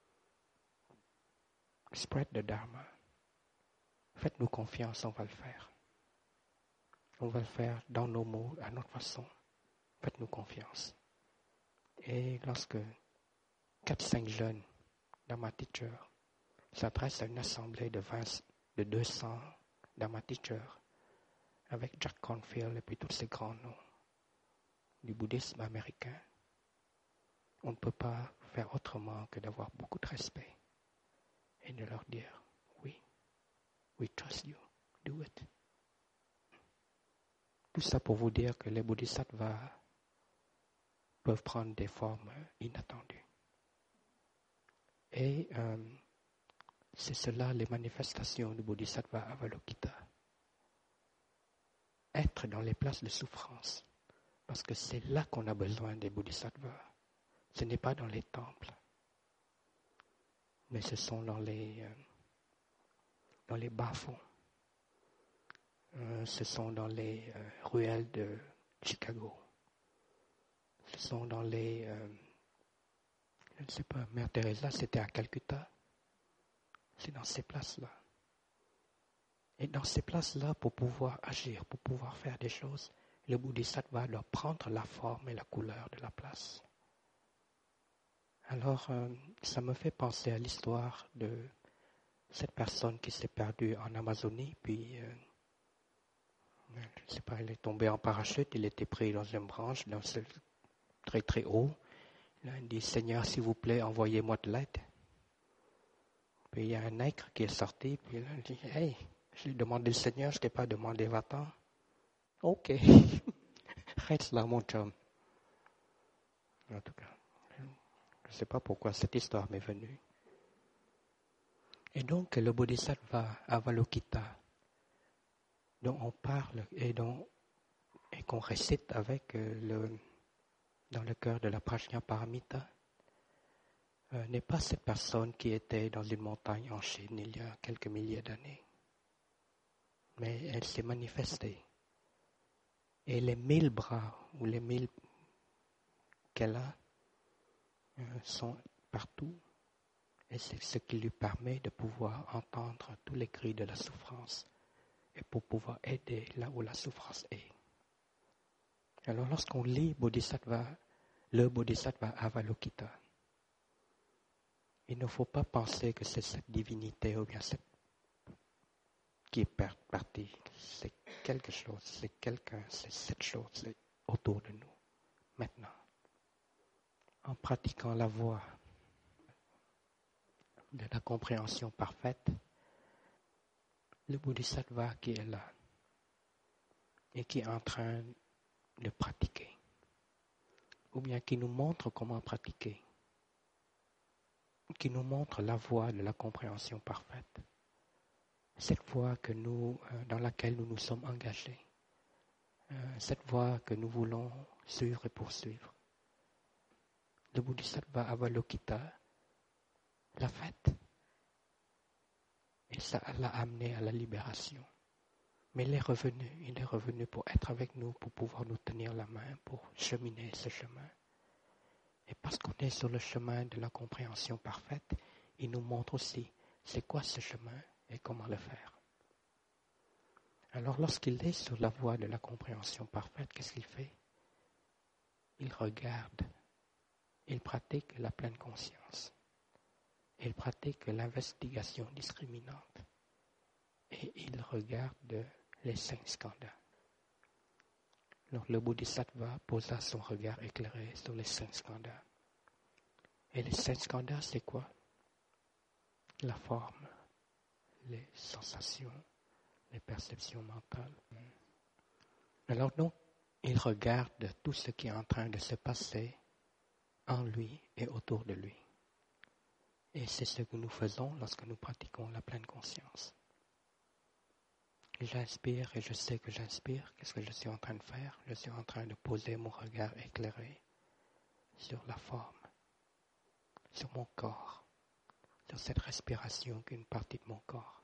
Speaker 1: spread the Dharma. Faites-nous confiance, on va le faire. On va le faire dans nos mots, à notre façon. Faites-nous confiance. Et lorsque 4-5 jeunes Dharma teachers s'adressent à une assemblée de 200 Dharma teachers, avec Jack Cornfield et puis tous ces grands noms du bouddhisme américain, on ne peut pas faire autrement que d'avoir beaucoup de respect et de leur dire, oui, we trust you, do it. Tout ça pour vous dire que les bodhisattvas peuvent prendre des formes inattendues. Et c'est cela les manifestations du bodhisattva Avalokita. Être dans les places de souffrance, parce que c'est là qu'on a besoin des bodhisattvas. Ce n'est pas dans les temples, mais ce sont dans les bas-fonds. Ce sont dans les ruelles de Chicago. Ce sont dans les... je ne sais pas, Mère Teresa, c'était à Calcutta. C'est dans ces places-là. Et dans ces places-là, pour pouvoir agir, pour pouvoir faire des choses, le bodhisattva doit prendre la forme et la couleur de la place. Alors, ça me fait penser à l'histoire de cette personne qui s'est perdue en Amazonie, puis, je ne sais pas, il est tombé en parachute, il était pris dans une branche, dans ce très très haut. Là, il dit, Seigneur, s'il vous plaît, envoyez-moi de l'aide. Puis il y a un nègre qui est sorti, puis là, il dit, hey, j'ai demandé le Seigneur, je t'ai pas demandé va-t'en. Ok, reste là, mon chum. En tout cas, je ne sais pas pourquoi cette histoire m'est venue. Et donc, le Bodhisattva Avalokita, dont on parle et qu'on récite avec dans le cœur de la Prajnaparamita, n'est pas cette personne qui était dans une montagne en Chine il y a quelques milliers d'années. Mais elle s'est manifestée. Et les 1000 bras ou les 1000 qu'elle a sont partout. Et c'est ce qui lui permet de pouvoir entendre tous les cris de la souffrance et pour pouvoir aider là où la souffrance est. Alors lorsqu'on lit le Bodhisattva Avalokita, il ne faut pas penser que c'est cette divinité ou bien cette qui est partie. C'est quelque chose, c'est quelqu'un, c'est cette chose, c'est autour de nous, maintenant. En pratiquant la voie de la compréhension parfaite, le Bodhisattva qui est là et qui est en train de pratiquer, ou bien qui nous montre comment pratiquer, qui nous montre la voie de la compréhension parfaite, cette voie dans laquelle nous nous sommes engagés, cette voie que nous voulons suivre et poursuivre. Le Bodhisattva Avalokita l'a faite. Et ça l'a amené à la libération. Mais il est revenu pour être avec nous, pour pouvoir nous tenir la main, pour cheminer ce chemin. Et parce qu'on est sur le chemin de la compréhension parfaite, il nous montre aussi c'est quoi ce chemin et comment le faire. Alors lorsqu'il est sur la voie de la compréhension parfaite, qu'est-ce qu'il fait? Il regarde, il pratique la pleine conscience, il pratique l'investigation discriminante et il regarde les 5 skandhas. Donc le Bodhisattva posa son regard éclairé sur les 5 skandhas. Et les 5 skandhas, c'est quoi? La forme, les sensations, les perceptions mentales. Alors donc, il regarde tout ce qui est en train de se passer en lui et autour de lui. Et c'est ce que nous faisons lorsque nous pratiquons la pleine conscience. J'inspire et je sais que j'inspire. Qu'est-ce que je suis en train de faire? Je suis en train de poser mon regard éclairé sur la forme, sur mon corps, sur cette respiration qui est une partie de mon corps.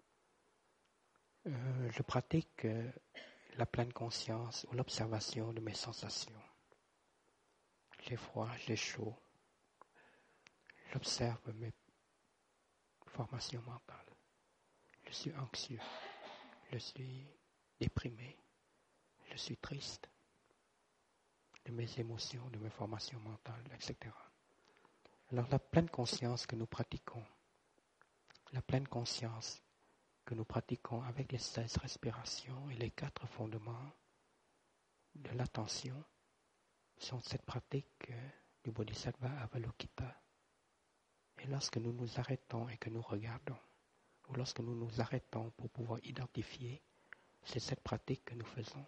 Speaker 1: Je pratique la pleine conscience ou l'observation de mes sensations. J'ai froid, j'ai chaud. J'observe mes formations mentales. Je suis anxieux. Je suis déprimé. Je suis triste. De mes émotions, de mes formations mentales, etc. Alors la pleine conscience que nous pratiquons, la pleine conscience que nous pratiquons avec les 16 respirations et les 4 fondements de l'attention sont cette pratique du Bodhisattva Avalokita. Et lorsque nous nous arrêtons et que nous regardons, ou lorsque nous nous arrêtons pour pouvoir identifier, c'est cette pratique que nous faisons.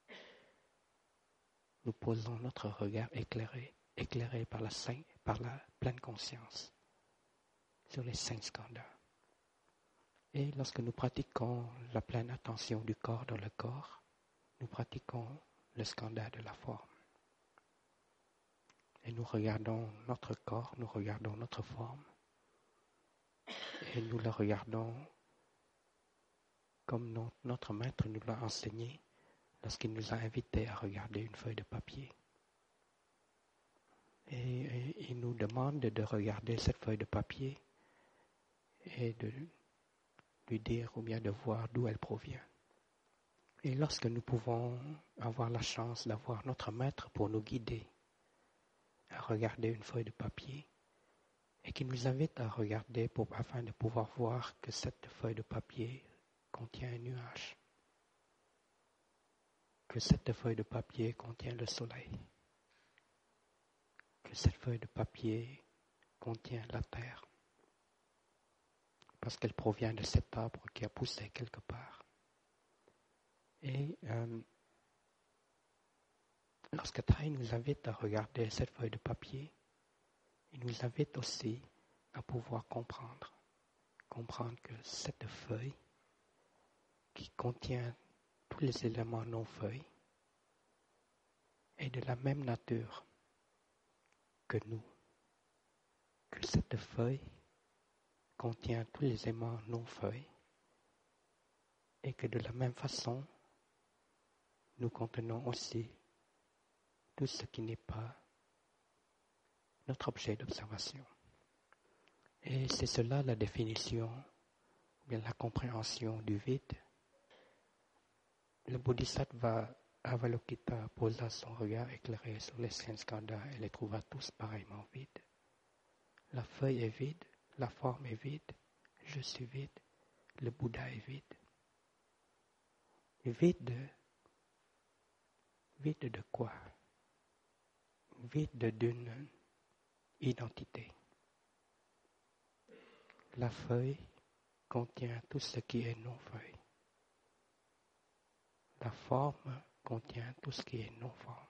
Speaker 1: Nous posons notre regard éclairé par la pleine conscience sur les 5 skandhas. Et lorsque nous pratiquons la pleine attention du corps dans le corps, nous pratiquons le skandha de la forme. Et nous regardons notre corps, nous regardons notre forme, et nous le regardons comme notre maître nous l'a enseigné lorsqu'il nous a invités à regarder une feuille de papier. Et il nous demande de regarder cette feuille de papier et de lui dire ou bien de voir d'où elle provient. Et lorsque nous pouvons avoir la chance d'avoir notre maître pour nous guider à regarder une feuille de papier et qui nous invite à regarder afin de pouvoir voir que cette feuille de papier contient un nuage, que cette feuille de papier contient le soleil, que cette feuille de papier contient la terre, parce qu'elle provient de cet arbre qui a poussé quelque part. Et lorsque Thay nous invite à regarder cette feuille de papier, il nous invite aussi à pouvoir comprendre que cette feuille qui contient tous les éléments non-feuilles est de la même nature que nous, que cette feuille contient tous les éléments non-feuilles et que de la même façon, nous contenons aussi tout ce qui n'est pas notre objet d'observation. Et c'est cela la définition, ou bien la compréhension du vide. Le Bodhisattva Avalokita posa son regard éclairé sur les 5 skandhas et les trouva tous pareillement vides. La feuille est vide, la forme est vide, je suis vide, le Bouddha est vide. Vide de quoi? Vide d'une identité. La feuille contient tout ce qui est non-feuille. La forme contient tout ce qui est non-forme.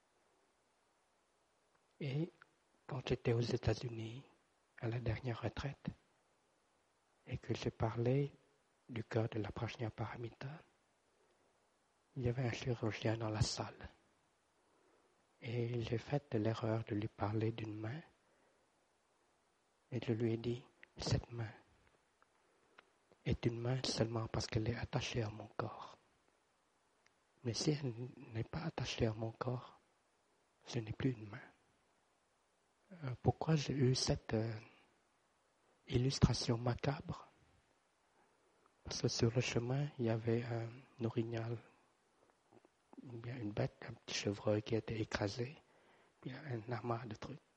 Speaker 1: Et quand j'étais aux États-Unis, à la dernière retraite, et que j'ai parlé du cœur de la Prajnaparamita, il y avait un chirurgien dans la salle. Et j'ai fait l'erreur de lui parler d'une main. Et je lui ai dit, cette main est une main seulement parce qu'elle est attachée à mon corps. Mais si elle n'est pas attachée à mon corps, ce n'est plus une main. Pourquoi j'ai eu cette illustration macabre? Parce que sur le chemin, il y avait un orignal, bien une bête, un petit chevreuil qui a été écrasé, puis un amas de trucs.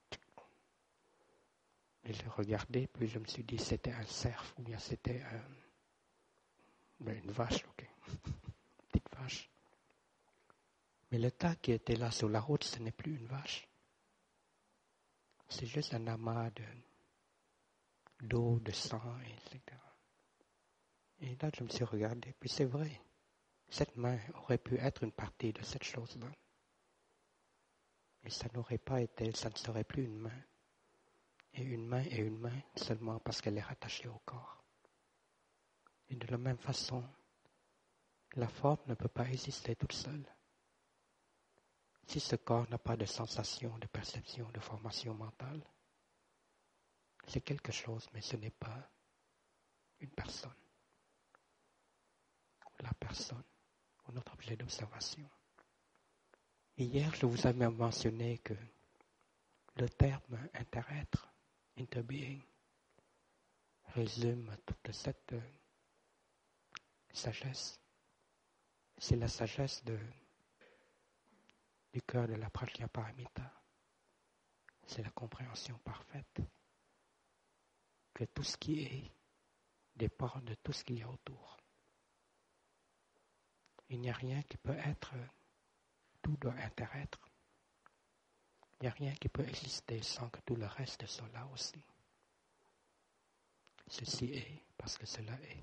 Speaker 1: Et je regardais, puis je me suis dit c'était un cerf ou bien c'était une vache, ok, petite vache. Mais le tas qui était là sur la route, ce n'est plus une vache. C'est juste un amas d'eau, de sang, etc. Et là, je me suis regardé, puis c'est vrai, cette main aurait pu être une partie de cette chose-là. Et ça n'aurait pas été, ça ne serait plus une main. Et une main est une main seulement parce qu'elle est rattachée au corps. Et de la même façon, la forme ne peut pas exister toute seule. Si ce corps n'a pas de sensation, de perception, de formation mentale, c'est quelque chose, mais ce n'est pas une personne. La personne, ou notre objet d'observation. Hier, je vous avais mentionné que le terme interêtre, interbeing, résume toute cette sagesse. C'est la sagesse du cœur de la Prajnaparamita. C'est la compréhension parfaite que tout ce qui est dépend de tout ce qu'il y a autour. Il n'y a rien qui peut être, tout doit interêtre. Il n'y a rien qui peut exister sans que tout le reste soit là aussi. Ceci est parce que cela est.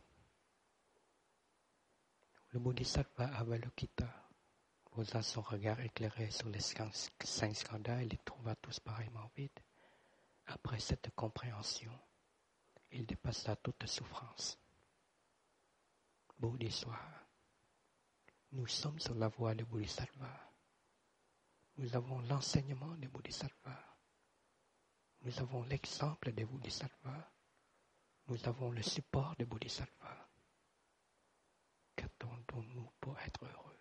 Speaker 1: Le Bodhisattva Avalokita posa son regard éclairé sur les 5 skandhas et les trouva tous pareillement vides. Après cette compréhension, il dépassa toute souffrance. Bodhiswaha. Nous sommes sur la voie du Bodhisattva. Nous avons l'enseignement des Bodhisattvas. Nous avons l'exemple des Bodhisattvas. Nous avons le support des Bodhisattvas. Qu'attendons-nous pour être heureux?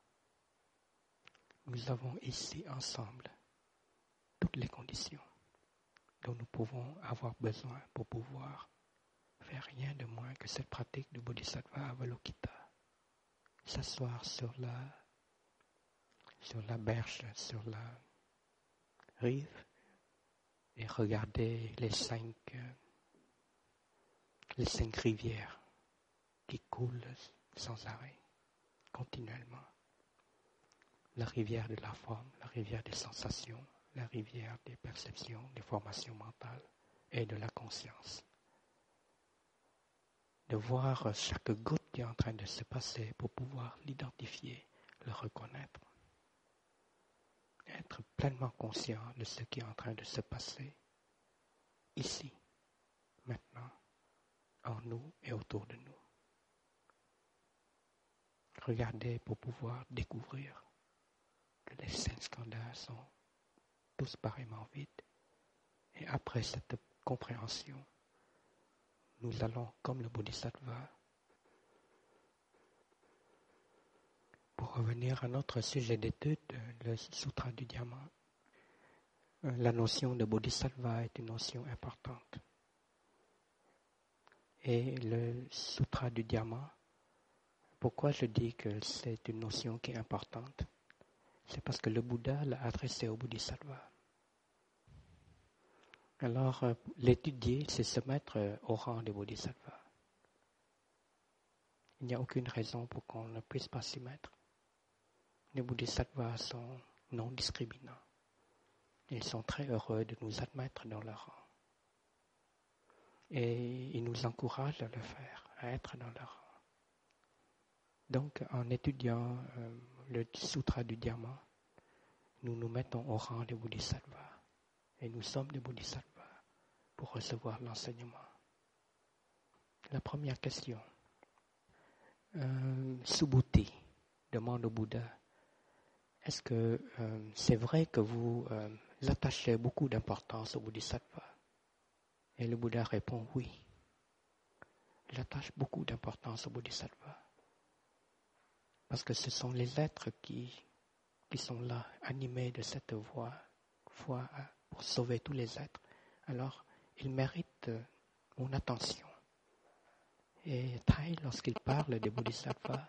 Speaker 1: Nous avons ici ensemble toutes les conditions dont nous pouvons avoir besoin pour pouvoir faire rien de moins que cette pratique du Bodhisattva Avalokita. S'asseoir sur la berge, sur la rive et regarder les 5 rivières qui coulent sans arrêt, continuellement. La rivière de la forme, la rivière des sensations, la rivière des perceptions, des formations mentales et de la conscience. De voir chaque goutte qui est en train de se passer pour pouvoir l'identifier, le reconnaître. Être pleinement conscient de ce qui est en train de se passer, ici, maintenant, en nous et autour de nous. Regarder pour pouvoir découvrir que les 5 skandhas sont tous pareillement vides. Et après cette compréhension, nous allons, comme le Bodhisattva, pour revenir à notre sujet d'étude, le Sutra du Diamant. La notion de Bodhisattva est une notion importante. Et le Sutra du Diamant, pourquoi je dis que c'est une notion qui est importante? C'est parce que le Bouddha l'a adressé au Bodhisattva. Alors, l'étudier, c'est se mettre au rang des Bodhisattvas. Il n'y a aucune raison pour qu'on ne puisse pas s'y mettre. Les Bodhisattvas sont non discriminants. Ils sont très heureux de nous admettre dans leur rang. Et ils nous encouragent à le faire, à être dans leur rang. Donc, en étudiant le Sutra du Diamant, nous nous mettons au rang des Bodhisattvas. Et nous sommes des Bodhisattvas pour recevoir l'enseignement. La première question. Subhuti demande au Bouddha, est-ce que c'est vrai que vous attachez beaucoup d'importance au Bodhisattva? Et le Bouddha répond oui. Il attache beaucoup d'importance au Bodhisattva. Parce que ce sont les êtres qui sont là, animés de cette foi pour sauver tous les êtres. Alors, ils méritent mon attention. Et Thai, lorsqu'il parle des Bodhisattvas,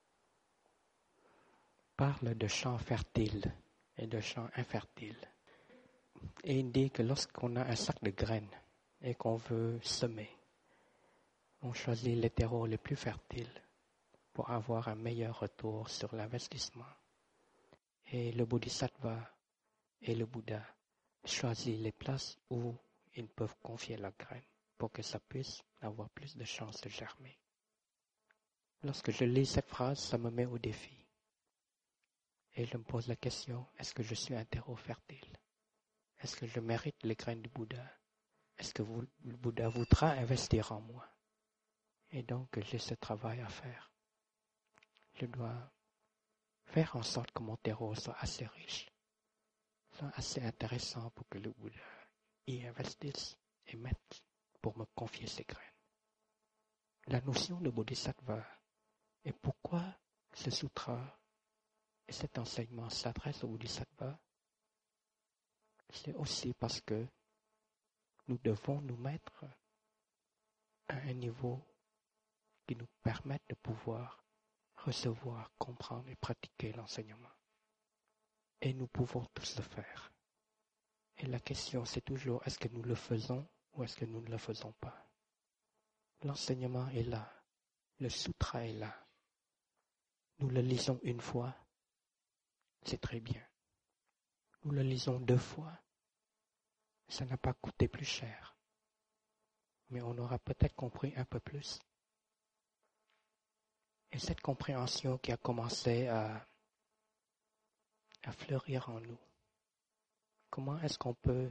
Speaker 1: parle de champs fertiles et de champs infertiles. Et il dit que lorsqu'on a un sac de graines et qu'on veut semer, on choisit les terreaux les plus fertiles pour avoir un meilleur retour sur l'investissement. Et le Bodhisattva et le Bouddha choisissent les places où ils peuvent confier la graine pour que ça puisse avoir plus de chances de germer. Lorsque je lis cette phrase, ça me met au défi. Et je me pose la question, est-ce que je suis un terreau fertile? Est-ce que je mérite les graines du Bouddha? Est-ce que le Bouddha voudra investir en moi? Et donc, j'ai ce travail à faire. Je dois faire en sorte que mon terreau soit assez riche, soit assez intéressant pour que le Bouddha y investisse et mette pour me confier ses graines. La notion de Bodhisattva et pourquoi ce sutra et cet enseignement s'adresse au Bodhisattva, c'est aussi parce que nous devons nous mettre à un niveau qui nous permette de pouvoir recevoir, comprendre et pratiquer l'enseignement. Et nous pouvons tous le faire. Et la question, c'est toujours, est-ce que nous le faisons ou est-ce que nous ne le faisons pas? L'enseignement est là. Le sutra est là. Nous le lisons une fois, c'est très bien. Nous le lisons 2 fois, ça n'a pas coûté plus cher. Mais on aura peut-être compris un peu plus. Et cette compréhension qui a commencé à fleurir en nous, comment est-ce qu'on peut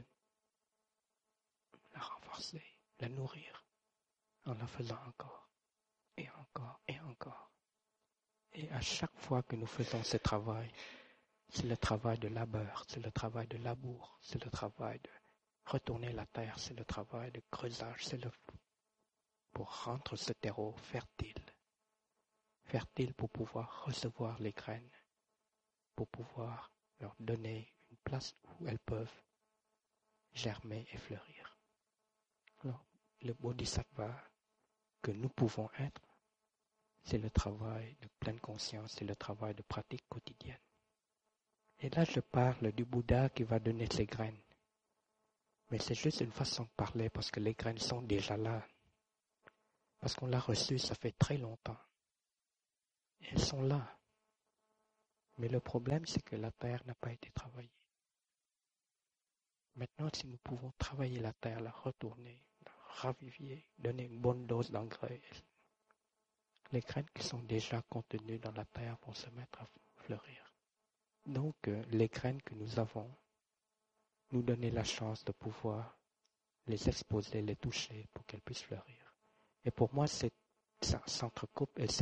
Speaker 1: la renforcer, la nourrir, en la faisant encore, et encore, et encore. Et à chaque fois que nous faisons ce travail, c'est le travail de labeur, c'est le travail de labour, c'est le travail de retourner la terre, c'est le travail de creusage, pour rendre ce terreau fertile. Fertile pour pouvoir recevoir les graines, pour pouvoir leur donner une place où elles peuvent germer et fleurir. Alors, le Bodhisattva que nous pouvons être, c'est le travail de pleine conscience, c'est le travail de pratique quotidienne. Et là, je parle du Bouddha qui va donner ses graines. Mais c'est juste une façon de parler parce que les graines sont déjà là. Parce qu'on l'a reçu, ça fait très longtemps. Elles sont là. Mais le problème, c'est que la terre n'a pas été travaillée. Maintenant, si nous pouvons travailler la terre, la retourner, la ravivier, donner une bonne dose d'engrais, les graines qui sont déjà contenues dans la terre vont se mettre à fleurir. Donc, les graines que nous avons, nous donner la chance de pouvoir les exposer, les toucher pour qu'elles puissent fleurir. Et pour moi, ça s'entrecoupe et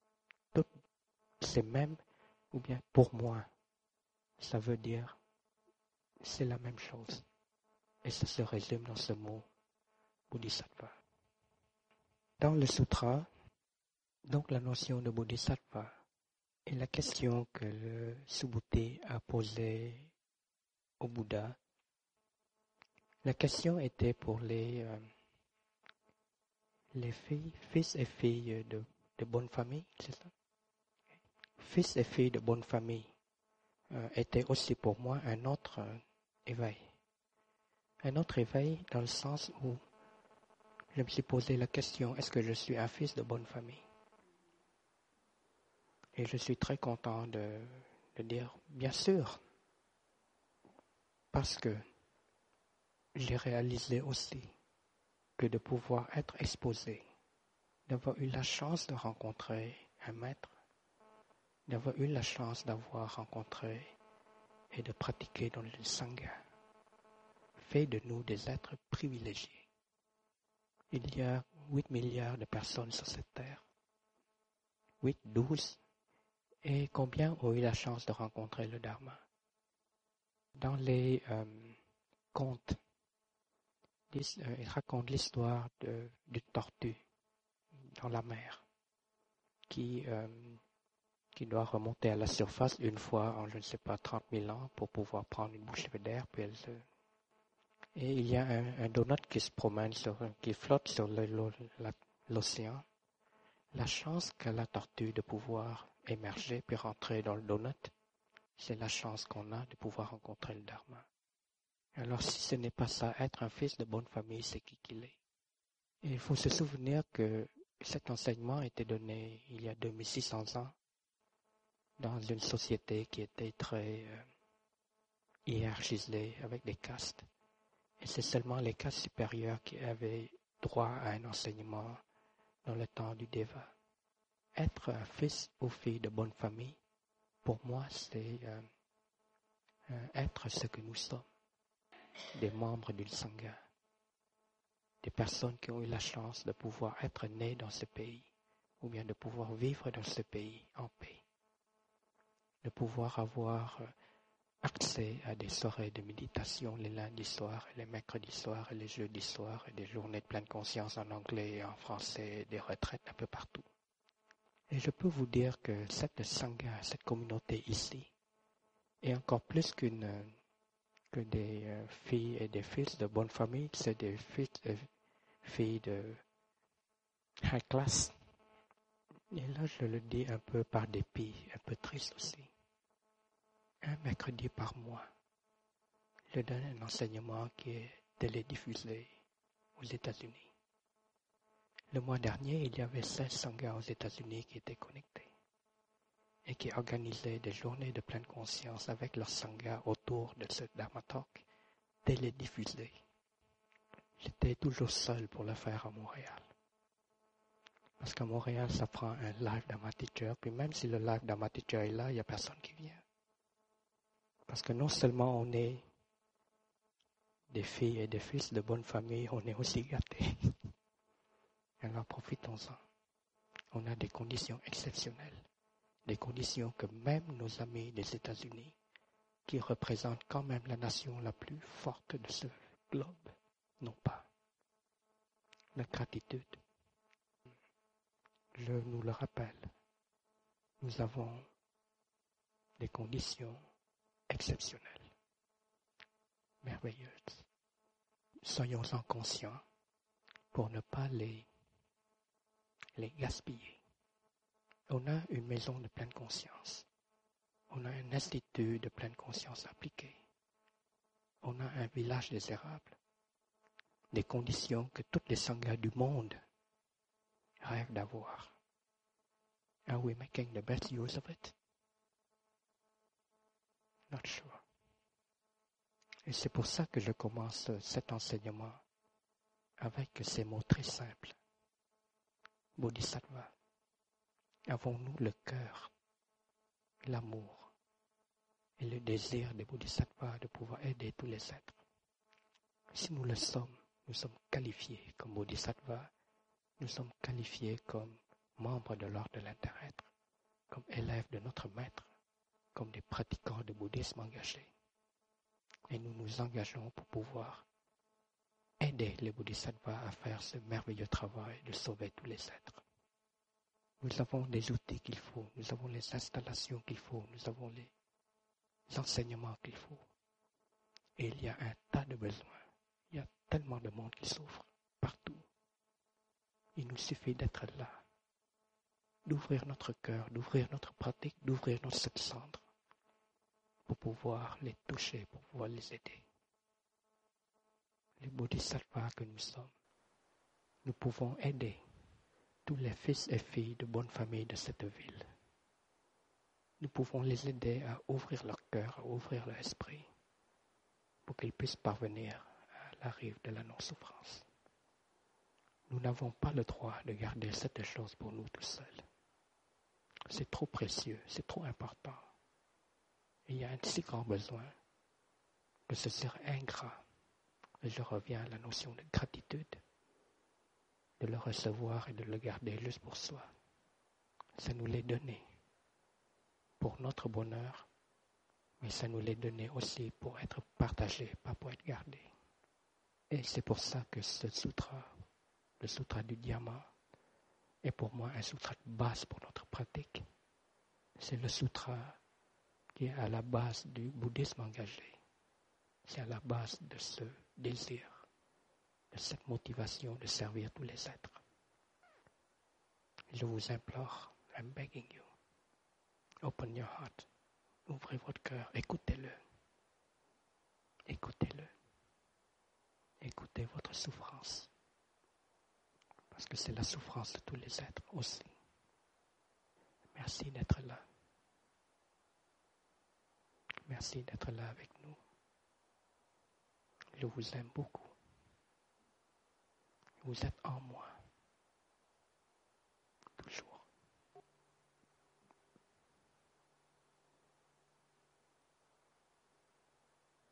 Speaker 1: c'est même, ou bien pour moi, ça veut dire, c'est la même chose. Et ça se résume dans ce mot, Bodhisattva. Dans le sutra, donc la notion de Bodhisattva est la question que le Subhuti a posée au Bouddha. La question était pour les fils et filles de bonne famille, c'est ça? Fils et filles de bonne famille était aussi pour moi un autre éveil. Un autre éveil dans le sens où je me suis posé la question, est-ce que je suis un fils de bonne famille? Et je suis très content de dire, bien sûr, parce que j'ai réalisé aussi que de pouvoir être exposé, d'avoir eu la chance de rencontrer un maître, d'avoir eu la chance d'avoir rencontré et de pratiquer dans le Sangha, fait de nous des êtres privilégiés. Il y a 8 milliards de personnes sur cette terre. 8, 12. Et combien ont eu la chance de rencontrer le Dharma? Dans les contes Il raconte l'histoire d'une tortue dans la mer qui doit remonter à la surface une fois en, je ne sais pas, 30 000 ans pour pouvoir prendre une bouchée d'air. Et il y a un donut qui se promène, qui flotte sur l'océan. La chance qu'a la tortue de pouvoir émerger puis rentrer dans le donut, c'est la chance qu'on a de pouvoir rencontrer le Dharma. Alors si ce n'est pas ça, être un fils de bonne famille, c'est qui qu'il est. Et il faut se souvenir que cet enseignement a été donné il y a 2600 ans dans une société qui était très hiérarchisée avec des castes. Et c'est seulement les castes supérieures qui avaient droit à un enseignement dans le temps du Deva. Être un fils ou fille de bonne famille, pour moi, c'est être ce que nous sommes, des membres d'une sangha, des personnes qui ont eu la chance de pouvoir être nées dans ce pays, ou bien de pouvoir vivre dans ce pays en paix, de pouvoir avoir accès à des soirées de méditation les lundis soirs, et les mercredis soirs, et les jeudis soirs, et des journées de pleine conscience en anglais et en français, des retraites un peu partout. Et je peux vous dire que cette sangha, cette communauté ici, est encore plus que des filles et des fils de bonne famille, c'est des fils et filles de high class. Et là, je le dis un peu par dépit, un peu triste aussi. Un mercredi par mois, je donne un enseignement qui est télédiffusé aux États-Unis. Le mois dernier, il y avait 16 sanghas aux États-Unis qui étaient connectés et qui organisaient des journées de pleine conscience avec leurs sanghas autour de ce Dharma Talk télédiffusé. J'étais toujours seul pour le faire à Montréal. Parce qu'à Montréal, ça prend un live Dharma Teacher, puis même si le live Dharma Teacher est là, il n'y a personne qui vient. Parce que non seulement on est des filles et des fils de bonne famille, on est aussi gâtés. Alors profitons-en. On a des conditions exceptionnelles. Des conditions que même nos amis des États-Unis, qui représentent quand même la nation la plus forte de ce globe, n'ont pas. La gratitude. Je nous le rappelle. Nous avons des conditions exceptionnelles, merveilleuses. Soyons-en conscients pour ne pas les gaspiller. On a une maison de pleine conscience. On a un institut de pleine conscience appliquée. On a un village désirable. Des conditions que toutes les sanghas du monde rêvent d'avoir. Are we making the best use of it? Not sure. Et c'est pour ça que je commence cet enseignement avec ces mots très simples. Bodhisattva. Avons-nous le cœur, l'amour et le désir des bodhisattvas de pouvoir aider tous les êtres? Si nous le sommes, nous sommes qualifiés comme bodhisattvas, nous sommes qualifiés comme membres de l'ordre de l'inter-être, comme élèves de notre maître, comme des pratiquants de bouddhisme engagés. Et nous nous engageons pour pouvoir aider les bodhisattvas à faire ce merveilleux travail de sauver tous les êtres. Nous avons les outils qu'il faut, nous avons les installations qu'il faut, nous avons les enseignements qu'il faut. Et il y a un tas de besoins. Il y a tellement de monde qui souffre partout. Il nous suffit d'être là, d'ouvrir notre cœur, d'ouvrir notre pratique, d'ouvrir notre satsang pour pouvoir les toucher, pour pouvoir les aider. Les bodhisattvas que nous sommes, nous pouvons aider tous les fils et filles de bonne famille de cette ville. Nous pouvons les aider à ouvrir leur cœur, à ouvrir leur esprit, pour qu'ils puissent parvenir à la rive de la non-souffrance. Nous n'avons pas le droit de garder cette chose pour nous tout seuls. C'est trop précieux, c'est trop important. Et il y a un si grand besoin que ce serait ingrat. Et je reviens à la notion de gratitude, de le recevoir et de le garder juste pour soi. Ça nous l'est donné pour notre bonheur, mais ça nous l'est donné aussi pour être partagé, pas pour être gardé. Et c'est pour ça que ce sutra, le sutra du diamant, est pour moi un sutra de base pour notre pratique. C'est le sutra qui est à la base du bouddhisme engagé. C'est à la base de ce désir, de cette motivation de servir tous les êtres. Je vous implore, I'm begging you, open your heart, ouvrez votre cœur, écoutez-le. Écoutez-le. Écoutez votre souffrance. Parce que c'est la souffrance de tous les êtres aussi. Merci d'être là. Merci d'être là avec nous. Je vous aime beaucoup. Vous êtes en moi.